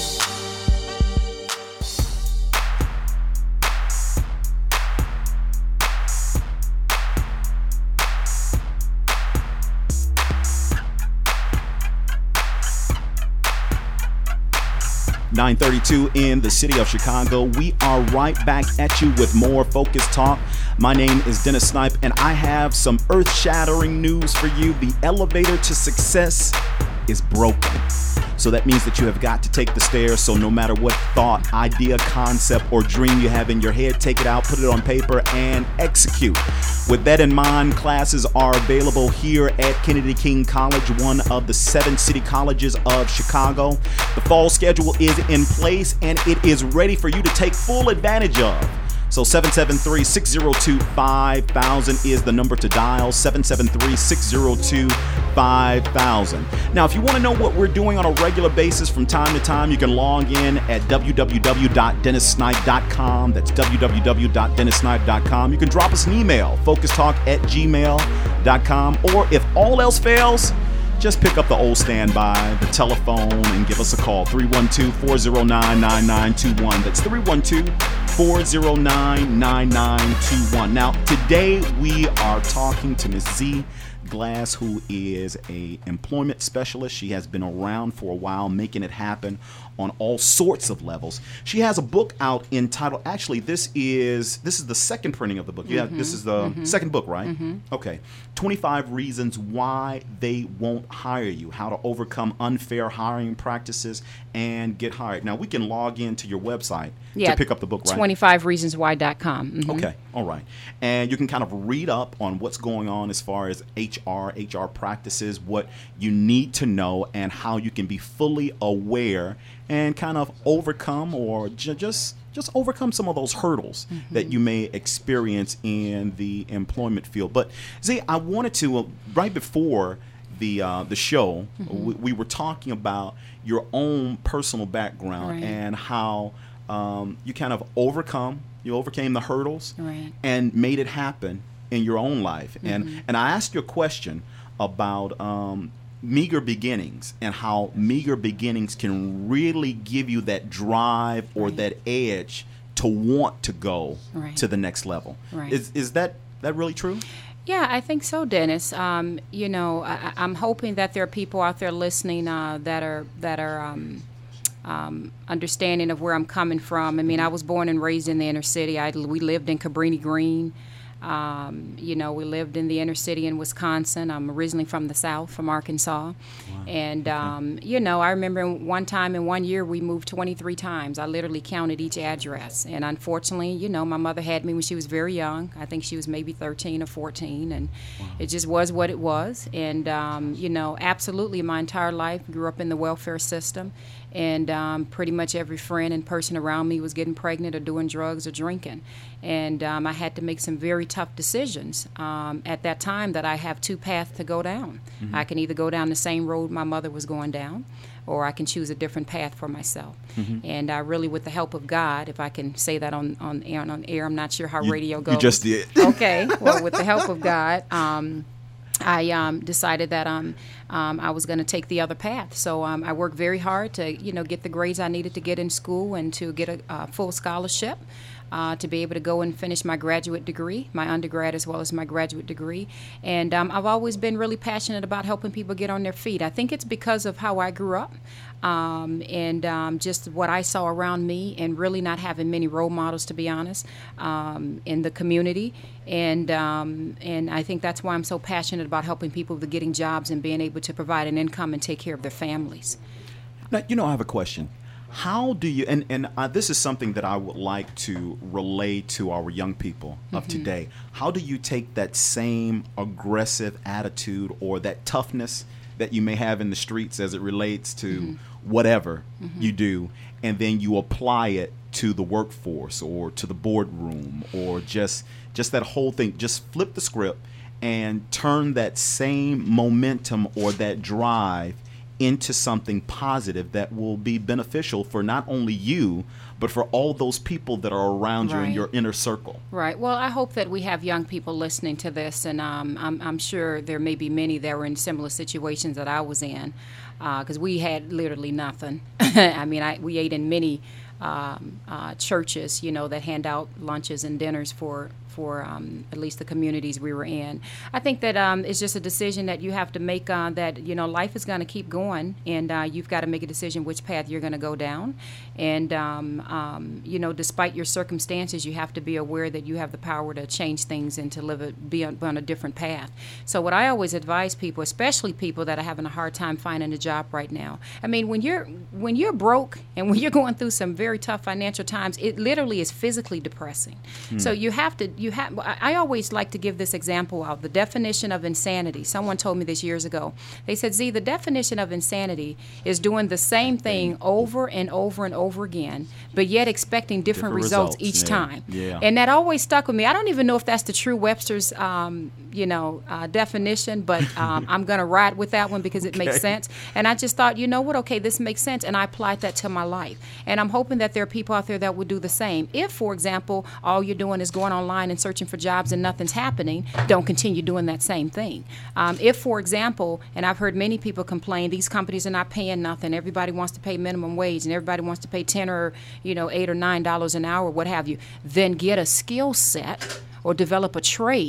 nine thirty-two in the city of Chicago. We are right back at you with more Focus Talk. My name is Dennis Snipe, and I have some earth-shattering news for you. The elevator to success is broken. So that means that you have got to take the stairs. So no matter what thought, idea, concept, or dream you have in your head, take it out, put it on paper, and execute. With that in mind, classes are available here at Kennedy King College, one of the seven city colleges of Chicago. The fall schedule is in place, and it is ready for you to take full advantage of. So seven seven three, six zero two, five thousand is the number to dial, seven seven three, six zero two, five thousand. Now, if you want to know what we're doing on a regular basis from time to time, you can log in at w w w dot dennis snipe dot com. That's w w w dot dennis snipe dot com. You can drop us an email, focus talk at gmail dot com. Or if all else fails, just pick up the old standby, the telephone, and give us a call, three one two, four zero nine, nine nine two one. That's three one two, four zero nine, nine nine two one. Now, today we are talking to Miz Z, Glass, who is a employment specialist. She has been around for a while, making it happen on all sorts of levels. She has a book out entitled, actually, this is this is the second printing of the book. Yeah,
Mm-hmm.
this is the
Mhm.
second book, right?
Mhm.
Okay. twenty-five Reasons Why They Won't Hire You, How to Overcome Unfair Hiring Practices and Get Hired. Now, we can log into your website
Yeah,
to pick up the book, right?
twenty-five reasons why dot com. Mhm.
Okay, all right. And you can kind of read up on what's going on as far as H R, H R practices, what you need to know, and how you can be fully aware and kind of overcome or ju- just just overcome some of those hurdles
Mm-hmm.
that you may experience in the employment field. But Zay, I wanted to, uh, right before the uh, the show,
Mhm.
we, we were talking about your own personal background
Right.
and how um, you kind of overcome, you overcame the hurdles
Right.
and made it happen in your own life. And
Mhm.
and I asked you a question about um, meager beginnings and how meager beginnings can really give you that drive or
Right.
that edge to want to go
Right.
to the next level.
Right.
Is is that that really true?
Yeah, I think so, Dennis. Um, you know, I, I'm hoping that there are people out there listening uh, that are that are um, um, understanding of where I'm coming from. I mean, I was born and raised in the inner city. I, we lived in Cabrini Green. Um, you know, we lived in the inner city in Wisconsin. I'm originally from the South, from Arkansas. And, um, you know, I remember one time in one year we moved twenty-three times. I literally counted each address. And unfortunately, you know, my mother had me when she was very young. I think she was maybe thirteen or fourteen. And it just was what it was. And, um, you know, absolutely my entire life grew up in the welfare system. And um, pretty much every friend and person around me was getting pregnant or doing drugs or drinking. And um, I had to make some very tough decisions um, at that time that I have two paths to go down.
Mhm.
I can either go down the same road my mother was going down, or I can choose a different path for myself.
Mhm.
And uh, really, with the help of God, if I can say that on, on, air, on air, I'm not sure how
You-
radio
you
goes.
just did.
Okay. Well, with the help of God, um, I um, decided that um, um, I was going to take the other path. So um, I worked very hard to, you know, get the grades I needed to get in school and to get a, a full scholarship. Uh, to be able to go and finish my graduate degree, my undergrad as well as my graduate degree. And um, I've always been really passionate about helping people get on their feet. I think it's because of how I grew up um, and um, just what I saw around me, and really not having many role models, to be honest, um, in the community. And um, and I think that's why I'm so passionate about helping people with getting jobs and being able to provide an income and take care of their families.
Now, you know, I have a question. How do you, and, and uh, this is something that I would like to relay to our young people of
Mhm.
today. How do you take that same aggressive attitude or that toughness that you may have in the streets as it relates to
Mhm.
whatever
Mhm.
you do, and then you apply it to the workforce or to the boardroom or just just that whole thing? Just flip the script and turn that same momentum or that drive into something positive that will be beneficial for not only you, but for all those people that are around you in
Right.
your inner circle.
Right. Well, I hope that we have young people listening to this, and um, I'm, I'm sure there may be many that were in similar situations that I was in, because we had literally nothing. I mean, I, we ate in many um, uh, churches, you know, that hand out lunches and dinners for for um, at least the communities we were in. I think that um, it's just a decision that you have to make, uh, that, you know, life is going to keep going, and uh, you've got to make a decision which path you're going to go down. And, um, um, you know, despite your circumstances, you have to be aware that you have the power to change things and to live a, be on, on a different path. So what I always advise people, especially people that are having a hard time finding a job right now, I mean, when you're when you're broke and when you're going through some very tough financial times, it literally is physically depressing.
Hmm.
So you have to, you have, I I always like to give this example out, the definition of insanity. Someone told me this years ago. They said, Z, the definition of insanity is doing the same thing over and over and over again, but yet expecting different,
Different
results,
results,
each
yeah.
time.
Yeah.
And that always stuck with me. I don't even know if that's the true Webster's, um, you know, uh, definition, but um, I'm going to ride with that one because it makes
Okay.
sense. And I just thought, you know what, okay, this makes sense, and I applied that to my life. And I'm hoping that there are people out there that would do the same. If, for example, all you're doing is going online and searching for jobs and nothing's happening, don't continue doing that same thing. Um, if, for example, and I've heard many people complain, these companies are not paying nothing, everybody wants to pay minimum wage, and everybody wants to pay ten or, you know, eight or nine dollars an hour, what have you, then get a skill set or develop a trade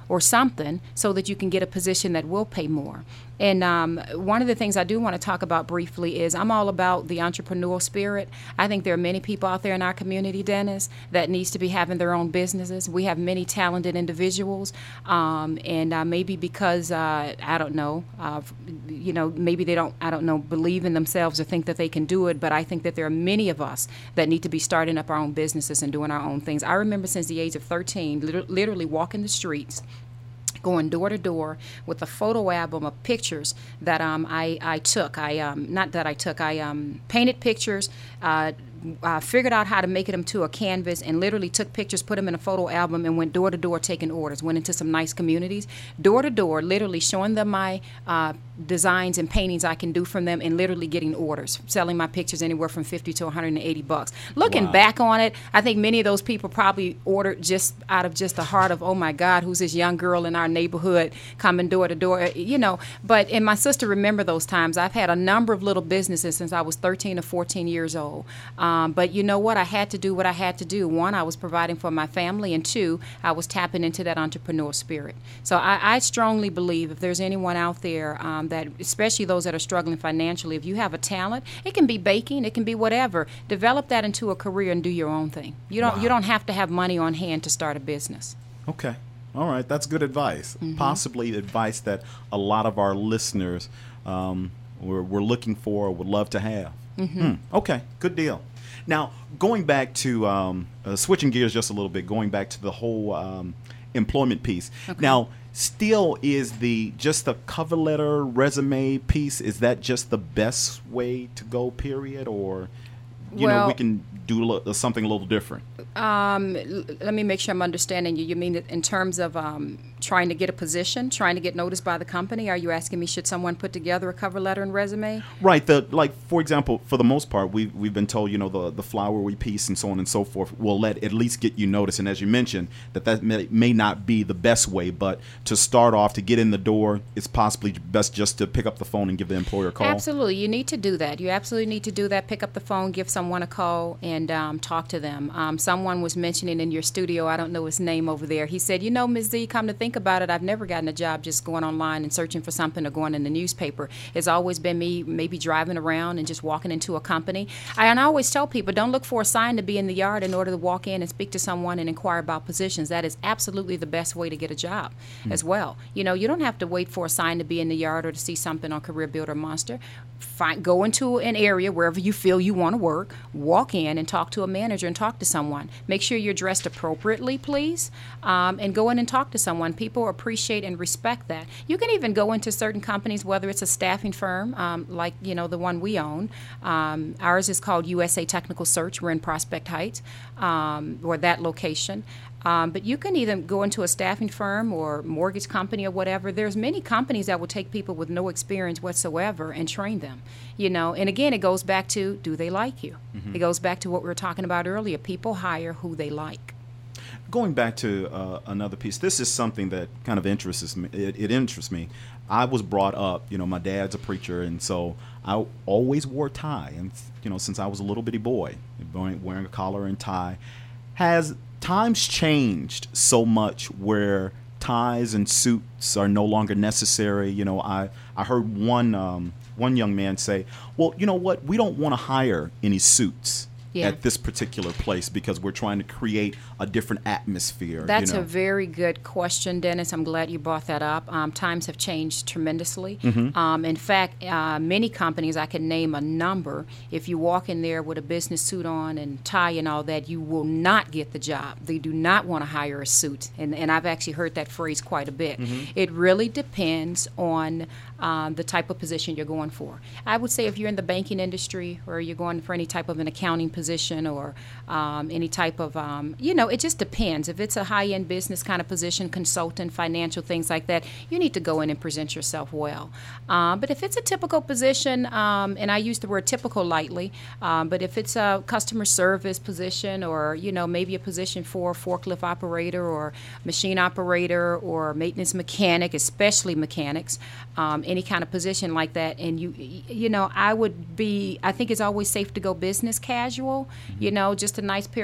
or something so that you can get a position that will pay more. And um, one of the things I do want to talk about briefly is I'm all about the entrepreneurial spirit. I think there are many people out there in our community, Dennis, that needs to be having their own businesses. We have many talented individuals, um, and uh, maybe because, uh, I don't know, uh, you know, maybe they don't, I don't know, believe in themselves or think that they can do it, but I think that there are many of us that need to be starting up our own businesses and doing our own things. I remember since the age of thirteen, liter- literally walking the streets, going door to door with a photo album of pictures that um, I, I took. I um, not that I took. I um, painted pictures, uh, uh, figured out how to make them to a canvas, and literally took pictures, put them in a photo album, and went door to door taking orders. Went into some nice communities, door to door, literally showing them my uh, designs and paintings I can do from them, and literally getting orders, selling my pictures anywhere from fifty to one hundred eighty bucks. Looking
Wow.
back on it, I think many of those people probably ordered just out of just the heart of, oh my God, who's this young girl in our neighborhood coming door to door, you know. But, and my sister remember those times. I've had a number of little businesses since I was thirteen or fourteen years old. Um, but you know what? I had to do what I had to do. One, I was providing for my family, and two, I was tapping into that entrepreneurial spirit. So I, I strongly believe if there's anyone out there um, that, especially those that are struggling financially, if you have a talent, it can be baking, it can be whatever. Develop that into a career and do your own thing. You don't,
Wow.
you don't have to have money on hand to start a business.
Okay. All right. That's good advice.
Mhm.
Possibly advice that a lot of our listeners um, were, were looking for or would love to have.
Mhm.
Hmm. Okay. Good deal. Now, going back to um, uh, switching gears just a little bit, going back to the whole um, employment piece.
Okay.
Now, still is the just the cover letter resume piece, is that just the best way to go, period? Or, you know,
Well-
we can do a li- something a little different?
Um, l- let me make sure I'm understanding you. You mean it in terms of um, trying to get a position, trying to get noticed by the company? Are you asking me, should someone put together a cover letter and resume?
Right. The like, for example, for the most part, we've we've been told, you know, the the flowery piece and so on and so forth will let at least get you noticed. And as you mentioned, that that may, may not be the best way, but to start off, to get in the door, it's possibly best just to pick up the phone and give the employer a call.
Absolutely. You need to do that. You absolutely need to do that. Pick up the phone, give someone a call, and um, talk to them. Um, someone was mentioning in your studio, I don't know his name over there, he said, you know, Miz Z, come to think about it, I've never gotten a job just going online and searching for something or going in the newspaper. It's always been me maybe driving around and just walking into a company. I, and I always tell people, don't look for a sign to be in the yard in order to walk in and speak to someone and inquire about positions. That is absolutely the best way to get a job
Hmm.
as well. You know, you don't have to wait for a sign to be in the yard or to see something on Career Builder Monster. Find, go into an area wherever you feel you want to work, walk in and talk to a manager and talk to someone. Make sure you're dressed appropriately, please, um, and go in and talk to someone. People appreciate and respect that. You can even go into certain companies, whether it's a staffing firm, um, like, you know, the one we own. Um, ours is called U S A Technical Search. We're in Prospect Heights, um, or that location. Um, but you can either go into a staffing firm or mortgage company or whatever. There's many companies that will take people with no experience whatsoever and train them, you know. And again, it goes back to, do they like you?
Mhm.
It goes back to what we were talking about earlier. People hire who they like.
Going back to uh, another piece, this is something that kind of interests me. It, it interests me. I was brought up, you know, my dad's a preacher, and so I always wore a tie. And, you know, since I was a little bitty boy, wearing, wearing a collar and tie. Has times changed so much where ties and suits are no longer necessary? You know, I, I heard one, um, one young man say, well, you know what, we don't want to hire any suits.
Yeah.
At this particular place because we're trying to create a different atmosphere.
That's
you know?
a very good question, Dennis. I'm glad you brought that up. Um, times have changed tremendously.
Mhm.
Um, in fact, uh, many companies, I can name a number, if you walk in there with a business suit on and tie and all that, you will not get the job. They do not want to hire a suit. And, and I've actually heard that phrase quite a bit.
Mhm.
It really depends on um, the type of position you're going for. I would say if you're in the banking industry or you're going for any type of an accounting position or um, any type of, um, you know, it just depends. If it's a high-end business kind of position, consultant, financial, things like that, you need to go in and present yourself well. Um, but if it's a typical position, um, and I use the word typical lightly, um, but if it's a customer service position or, you know, maybe a position for a forklift operator or machine operator or maintenance mechanic, especially mechanics, um, any kind of position like that, and you, you know, I would be, I think it's always safe to go business casual, you know, just a nice pair of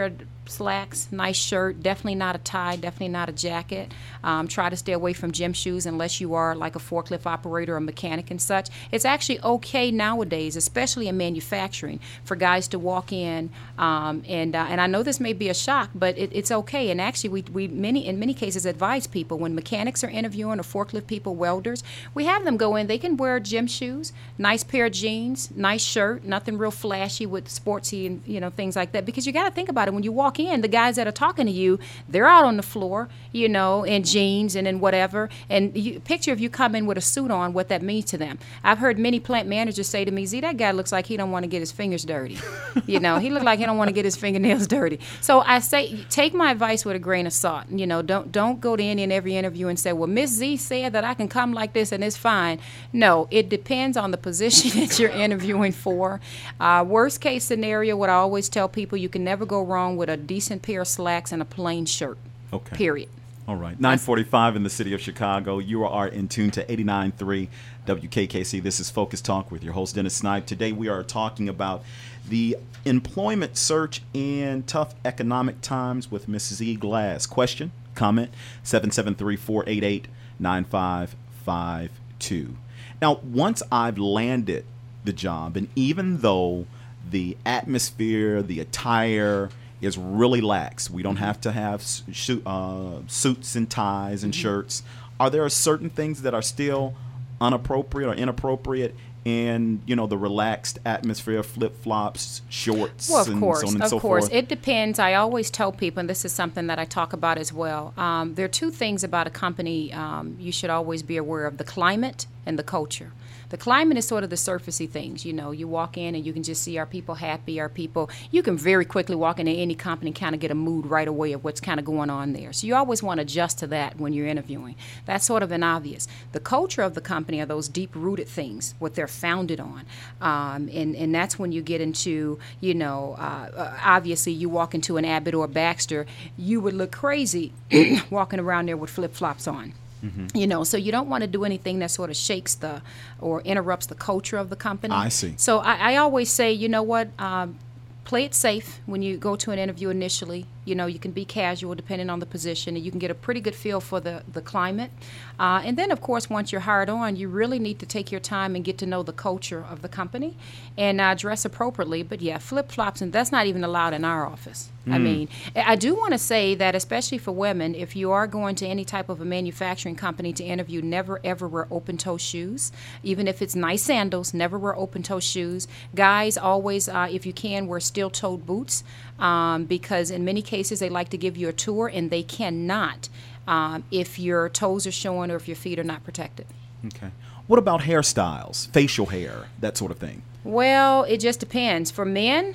slacks, nice shirt, definitely not a tie, definitely not a jacket. Um, try to stay away from gym shoes unless you are like a forklift operator or mechanic and such. It's actually okay nowadays, especially in manufacturing, for guys to walk in, um, and uh, and I know this may be a shock, but it, it's okay. And actually, we, we many in many cases advise people when mechanics are interviewing or forklift people, welders, we have them go in. They can wear gym shoes, nice pair of jeans, nice shirt, nothing real flashy with sportsy and you know things like that. Because you got to think about it when you walk in, the guys that are talking to you, they're out on the floor, you know, in jeans and in whatever. And you, picture if you come in with a suit on, what that means to them. I've heard many plant managers say to me, "Z, that guy looks like he don't want to get his fingers dirty." You know, he looked like he don't want to get his fingernails dirty. So I say, take my advice with a grain of salt. You know, don't don't go to any and every interview and say, "Well, Miss Z said that I can come like this and it's fine." No, it depends on the position that you're interviewing for. Uh, worst case scenario, what I always tell people, you can never go wrong with a decent pair of slacks and a plain shirt.
Okay.
Period.
All right. nine forty-five in the city of Chicago. You are in tune to eighty-nine point three W K K C. This is Focus Talk with your host, Dennis Snipe. Today we are talking about the employment search in tough economic times with Missus Z Glass. Question, comment, seven seven three, four eight eight, nine five five two. Now, once I've landed the job, and even though the atmosphere, the attire is really lax, we don't have to have su- uh, suits and ties and mm-hmm. shirts, are there certain things that are still unappropriate or inappropriate in, you know, the relaxed atmosphere, flip-flops, shorts,
well, of
and
course,
so on and
of
so
course.
forth?
It depends. I always tell people, and this is something that I talk about as well, um, there are two things about a company um, you should always be aware of: the climate and the culture. The climate is sort of the surfacey things. You know, you walk in and you can just see, are people happy? Are people, you can very quickly walk into any company and kind of get a mood right away of what's kind of going on there. So you always want to adjust to that when you're interviewing. That's sort of an obvious. The culture of the company are those deep-rooted things, what they're founded on. Um, and, and that's when you get into, you know, uh, obviously you walk into an Abbott or Baxter, you would look crazy walking around there with flip-flops on. Mm-hmm. You know, so you don't want to do anything that sort of shakes the or interrupts the culture of the company.
I see.
So I, I always say, you know what, um, play it safe when you go to an interview initially. You know, you can be casual depending on the position, and you can get a pretty good feel for the, the climate. Uh, and then, of course, once you're hired on, you really need to take your time and get to know the culture of the company and uh, dress appropriately. But, yeah, flip-flops, and that's not even allowed in our office. Mm. I mean, I do want to say that, especially for women, if you are going to any type of a manufacturing company to interview, never, ever wear open-toe shoes. Even if it's nice sandals, never wear open-toe shoes. Guys, always, uh, if you can, wear steel-toed boots. Um, because in many cases they like to give you a tour, and they cannot um, if your toes are showing or if your feet are not protected.
Okay. What about hairstyles, facial hair, that sort of thing?
Well, it just depends. For men,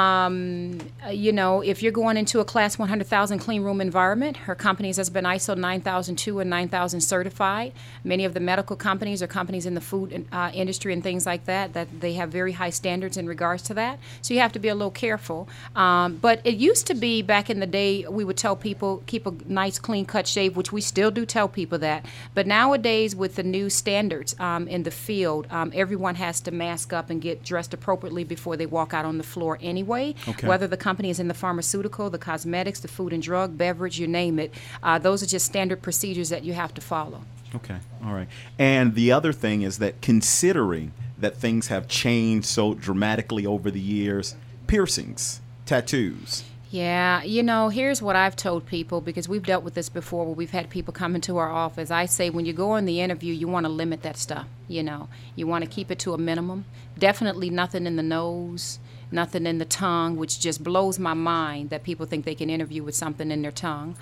um, you know, if you're going into a class one hundred thousand clean room environment, her companies has been I S O nine thousand two and nine thousand certified. Many of the medical companies or companies in the food uh, industry and things like that, that they have very high standards in regards to that. So you have to be a little careful. Um, but it used to be back in the day, we would tell people keep a nice clean cut shave, which we still do tell people that. But nowadays with the new standards um, in the field, um, everyone has to mask up and get dressed appropriately before they walk out on the floor anyway. Okay. Whether the company is in the pharmaceutical, the cosmetics, the food and drug, beverage, you name it, uh, those are just standard procedures that you have to follow.
Okay, all right. And the other thing is that considering that things have changed so dramatically over the years, piercings, tattoos.
Yeah, you know, here's what I've told people, because we've dealt with this before where we've had people come into our office. I say when you go in the interview, you want to limit that stuff, you know. You want to keep it to a minimum. Definitely nothing in the nose, nothing in the tongue, which just blows my mind that people think they can interview with something in their tongue.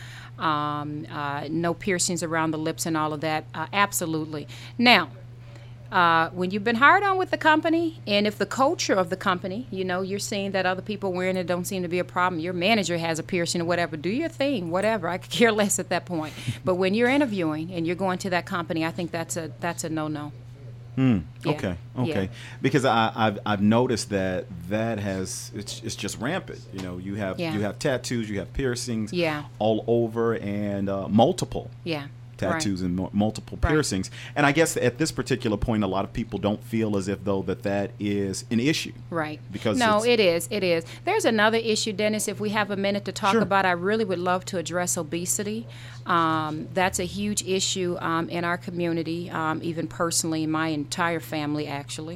Um, uh, no piercings around the lips and all of that. Uh, absolutely. Now, Uh, when you've been hired on with the company, and if the culture of the company, you know, you're seeing that other people wearing it don't seem to be a problem, your manager has a piercing or whatever, do your thing, whatever. I could care less at that point. But when you're interviewing and you're going to that company, I think that's a that's a no-no.
Mm,
Yeah.
Okay, okay.
Yeah.
Because I, I've I've noticed that that has it's it's just rampant. You know, you have
Yeah.
you have tattoos, you have piercings,
Yeah.
all over, and uh, multiple.
Yeah.
tattoos
Right.
and mo- multiple
Right.
piercings. And I guess at this particular point, a lot of people don't feel as if though that that is an issue.
Right.
Because
no,
it's-
it is. It is. There's another issue, Dennis. If we have a minute to talk
Sure.
about, I really would love to address obesity. Um, that's a huge issue um, in our community, um, even personally, in my entire family, actually.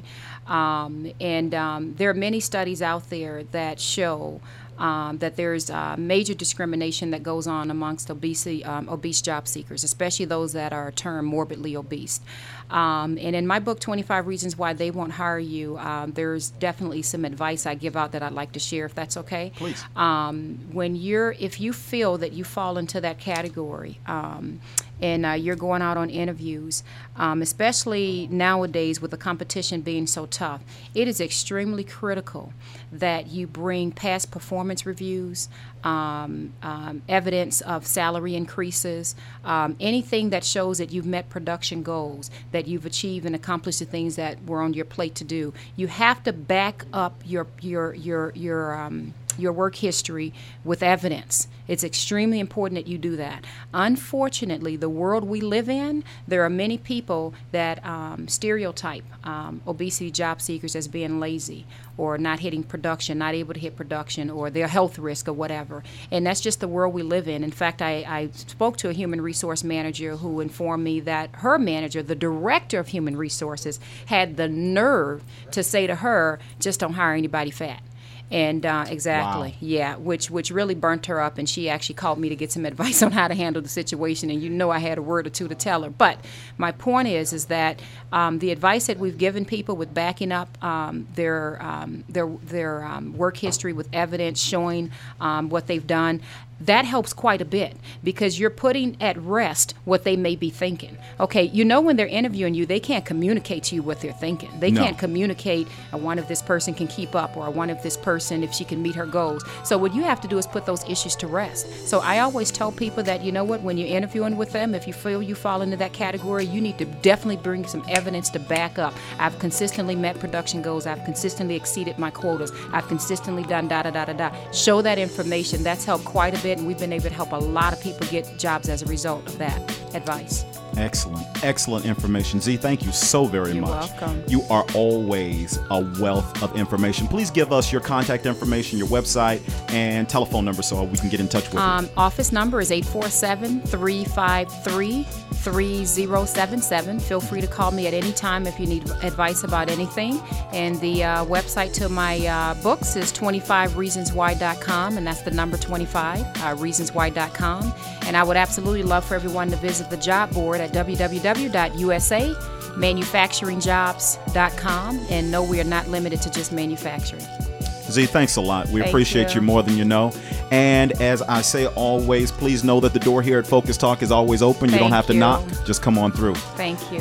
Um, and um, there are many studies out there that show um, that there's uh, major discrimination that goes on amongst obesity, um, obese job seekers, especially those that are termed morbidly obese. Um, and in my book, twenty-five Reasons Why They Won't Hire You, um, there's definitely some advice I give out that I'd like to share, if that's okay.
Please.
Um, when you're, if you feel that you fall into that category, um, and uh, you're going out on interviews, um, especially nowadays with the competition being so tough, it is extremely critical that you bring past performance reviews, um, um, evidence of salary increases, um, anything that shows that you've met production goals, that you've achieved and accomplished the things that were on your plate to do. You have to back up your your your your um, your work history with evidence. It's extremely important that you do that. Unfortunately, the world we live in, there are many people that um, stereotype um, obesity job seekers as being lazy or not hitting production, not able to hit production, or their health risk or whatever. And that's just the world we live in. In fact, I, I spoke to a human resource manager who informed me that her manager, the director of human resources, had the nerve to say to her, just don't hire anybody fat. And uh, exactly,
Wow.
yeah, which which really burnt her up, and she actually called me to get some advice on how to handle the situation. And you know, I had a word or two to tell her. But my point is, is that um, the advice that we've given people with backing up um, their um, their their um, work history with evidence showing um, what they've done, that helps quite a bit, because you're putting at rest what they may be thinking. Okay, you know, when they're interviewing you, they can't communicate to you what they're thinking. They
No.
can't communicate, I wonder if this person can keep up, or I wonder if this person, if she can meet her goals. So what you have to do is put those issues to rest. So I always tell people that, you know what, when you're interviewing with them, if you feel you fall into that category, you need to definitely bring some evidence to back up. I've consistently met production goals. I've consistently exceeded my quotas. I've consistently done da da da da da. Show that information. That's helped quite a bit, and we've been able to help a lot of people get jobs as a result of that advice.
Excellent, excellent information. Z, thank you so very
You're
much.
welcome.
You are always a wealth of information. Please give us your contact information, your website, and telephone number so we can get in touch with
Um, office number is eight four seven, three five three, three zero seven seven. Feel free to call me at any time if you need advice about anything. And the uh, website to my uh, books is twenty-five reasons why dot com, and that's the number twenty-five, uh, reasons why dot com. And I would absolutely love for everyone to visit the job board at w w w dot u s a manufacturing jobs dot com. And no, we are not limited to just manufacturing.
you. Z, thanks a lot. We
Thank
appreciate you.
you.
more than you know. And as I say always, please know that the door here at Focus Talk is always open. You don't
Thank
have to
you.
knock. Just come on through.
Thank you.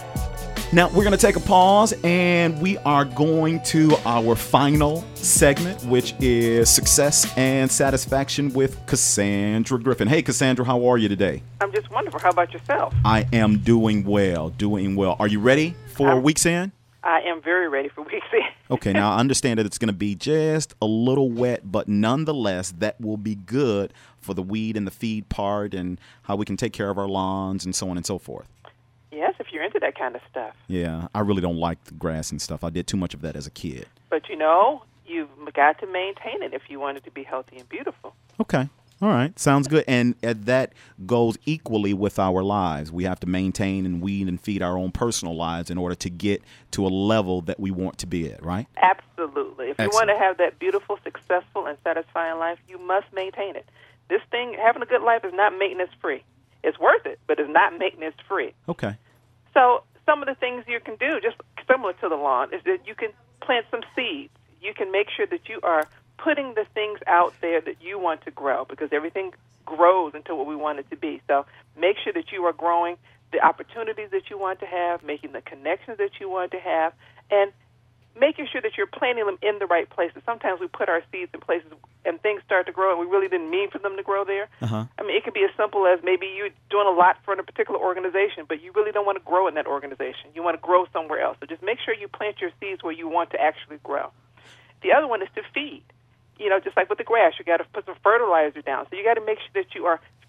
Now, we're going to take a pause, and we are going to our final segment, which is Success and Satisfaction with Cassandra Griffin. Hey, Cassandra, how are you today?
I'm just wonderful. How about yourself?
I am doing well, doing well. Are you ready for
I'm-
Weeks In?
I am very ready for weeks in.
Okay, now I understand that it's going to be just a little wet, but nonetheless, that will be good for the weed and the feed part and how we can take care of our lawns and so on and so forth.
Yes, if you're into that kind of stuff.
Yeah, I really don't like the grass and stuff. I did too much of that as a kid.
But, you know, you've got to maintain it if you want it to be healthy and beautiful.
Okay. All right. Sounds good. And uh, that goes equally with our lives. We have to maintain and weed and feed our own personal lives in order to get to a level that we want to be at, right?
Absolutely. If
Excellent.
you want to have that beautiful, successful, and satisfying life, you must maintain it. This thing, having a good life, is not maintenance-free. It's worth it, but it's not maintenance-free.
Okay.
So some of the things you can do, just similar to the lawn, is that you can plant some seeds. You can make sure that you are putting the things out there that you want to grow, because everything grows into what we want it to be. So make sure that you are growing the opportunities that you want to have, making the connections that you want to have, and making sure that you're planting them in the right places. Sometimes we put our seeds in places and things start to grow and we really didn't mean for them to grow there.
Uh-huh.
I mean, it could be as simple as maybe you're doing a lot for a particular organization, but you really don't want to grow in that organization. You want to grow somewhere else. So just make sure you plant your seeds where you want to actually grow. The other one is to feed. You know, just like with the grass, you got to put some fertilizer down. So you got to make sure that you are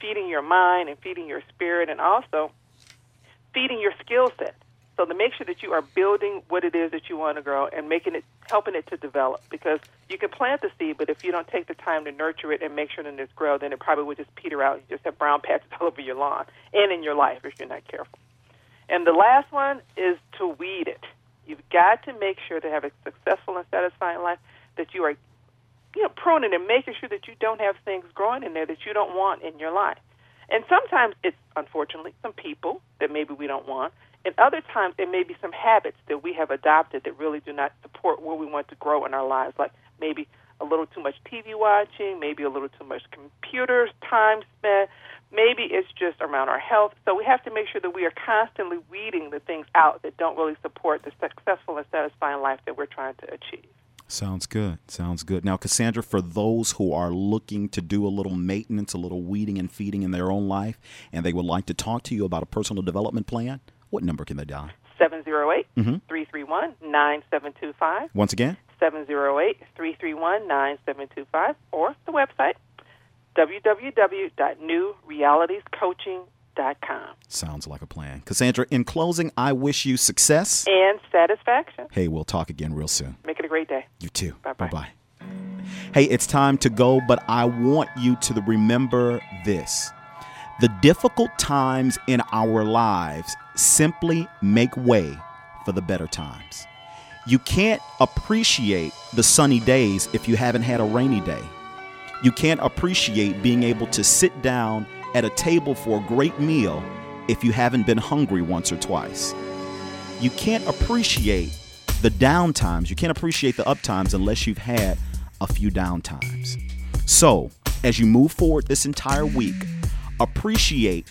feeding your mind and feeding your spirit, and also feeding your skill set. So to make sure that you are building what it is that you want to grow and making it, helping it to develop. Because you can plant the seed, but if you don't take the time to nurture it and make sure that it's grow, then it probably would just peter out. You just have brown patches all over your lawn and in your life if you're not careful. And the last one is to weed it. You've got to make sure to have a successful and satisfying life that you are, you know, pruning and making sure that you don't have things growing in there that you don't want in your life. And sometimes it's, unfortunately, some people that maybe we don't want. And other times it may be some habits that we have adopted that really do not support where we want to grow in our lives, like maybe a little too much T V watching, maybe a little too much computer time spent, maybe it's just around our health. So we have to make sure that we are constantly weeding the things out that don't really support the successful and satisfying life that we're trying to achieve.
Sounds good. Sounds good. Now, Cassandra, for those who are looking to do a little maintenance, a little weeding and feeding in their own life, and they would like to talk to you about a personal development plan, what number can they dial?
seven oh eight, three three one, nine seven two five.
Once again?
seven oh eight, three three one, nine seven two five, or the website, w w w dot new realities coaching dot com.
Sounds like a plan. Cassandra, in closing, I wish you success
and satisfaction.
Hey, we'll talk again real soon.
Make it a great day.
You too.
Bye-bye.
Bye-bye. Hey, it's time to go, but I want you to remember this. The difficult times in our lives simply make way for the better times. You can't appreciate the sunny days if you haven't had a rainy day. You can't appreciate being able to sit down at a table for a great meal if you haven't been hungry once or twice. You can't appreciate the down times. You can't appreciate the up times unless you've had a few down times. So, as you move forward this entire week, appreciate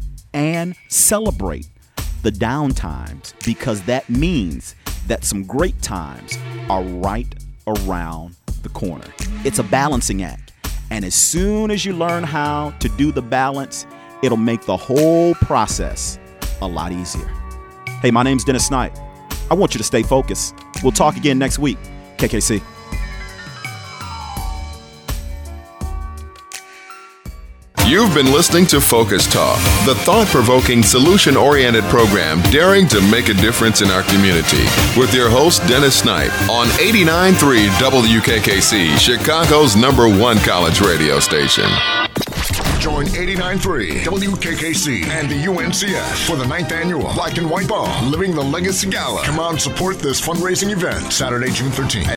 and celebrate the down times, because that means that some great times are right around the corner. It's a balancing act. And as soon as you learn how to do the balance, it'll make the whole process a lot easier. Hey, my name's Dennis Knight. I want you to stay focused. We'll talk again next week. K K C.
You've been listening to Focus Talk, the thought-provoking, solution-oriented program daring to make a difference in our community, with your host, Dennis Knight, on eighty-nine point three W K K C, Chicago's number one college radio station.
Join eighty-nine point three W K K C and the U N C F for the ninth annual Black and White Ball Living the Legacy Gala. Come out and support this fundraising event Saturday, June thirteenth.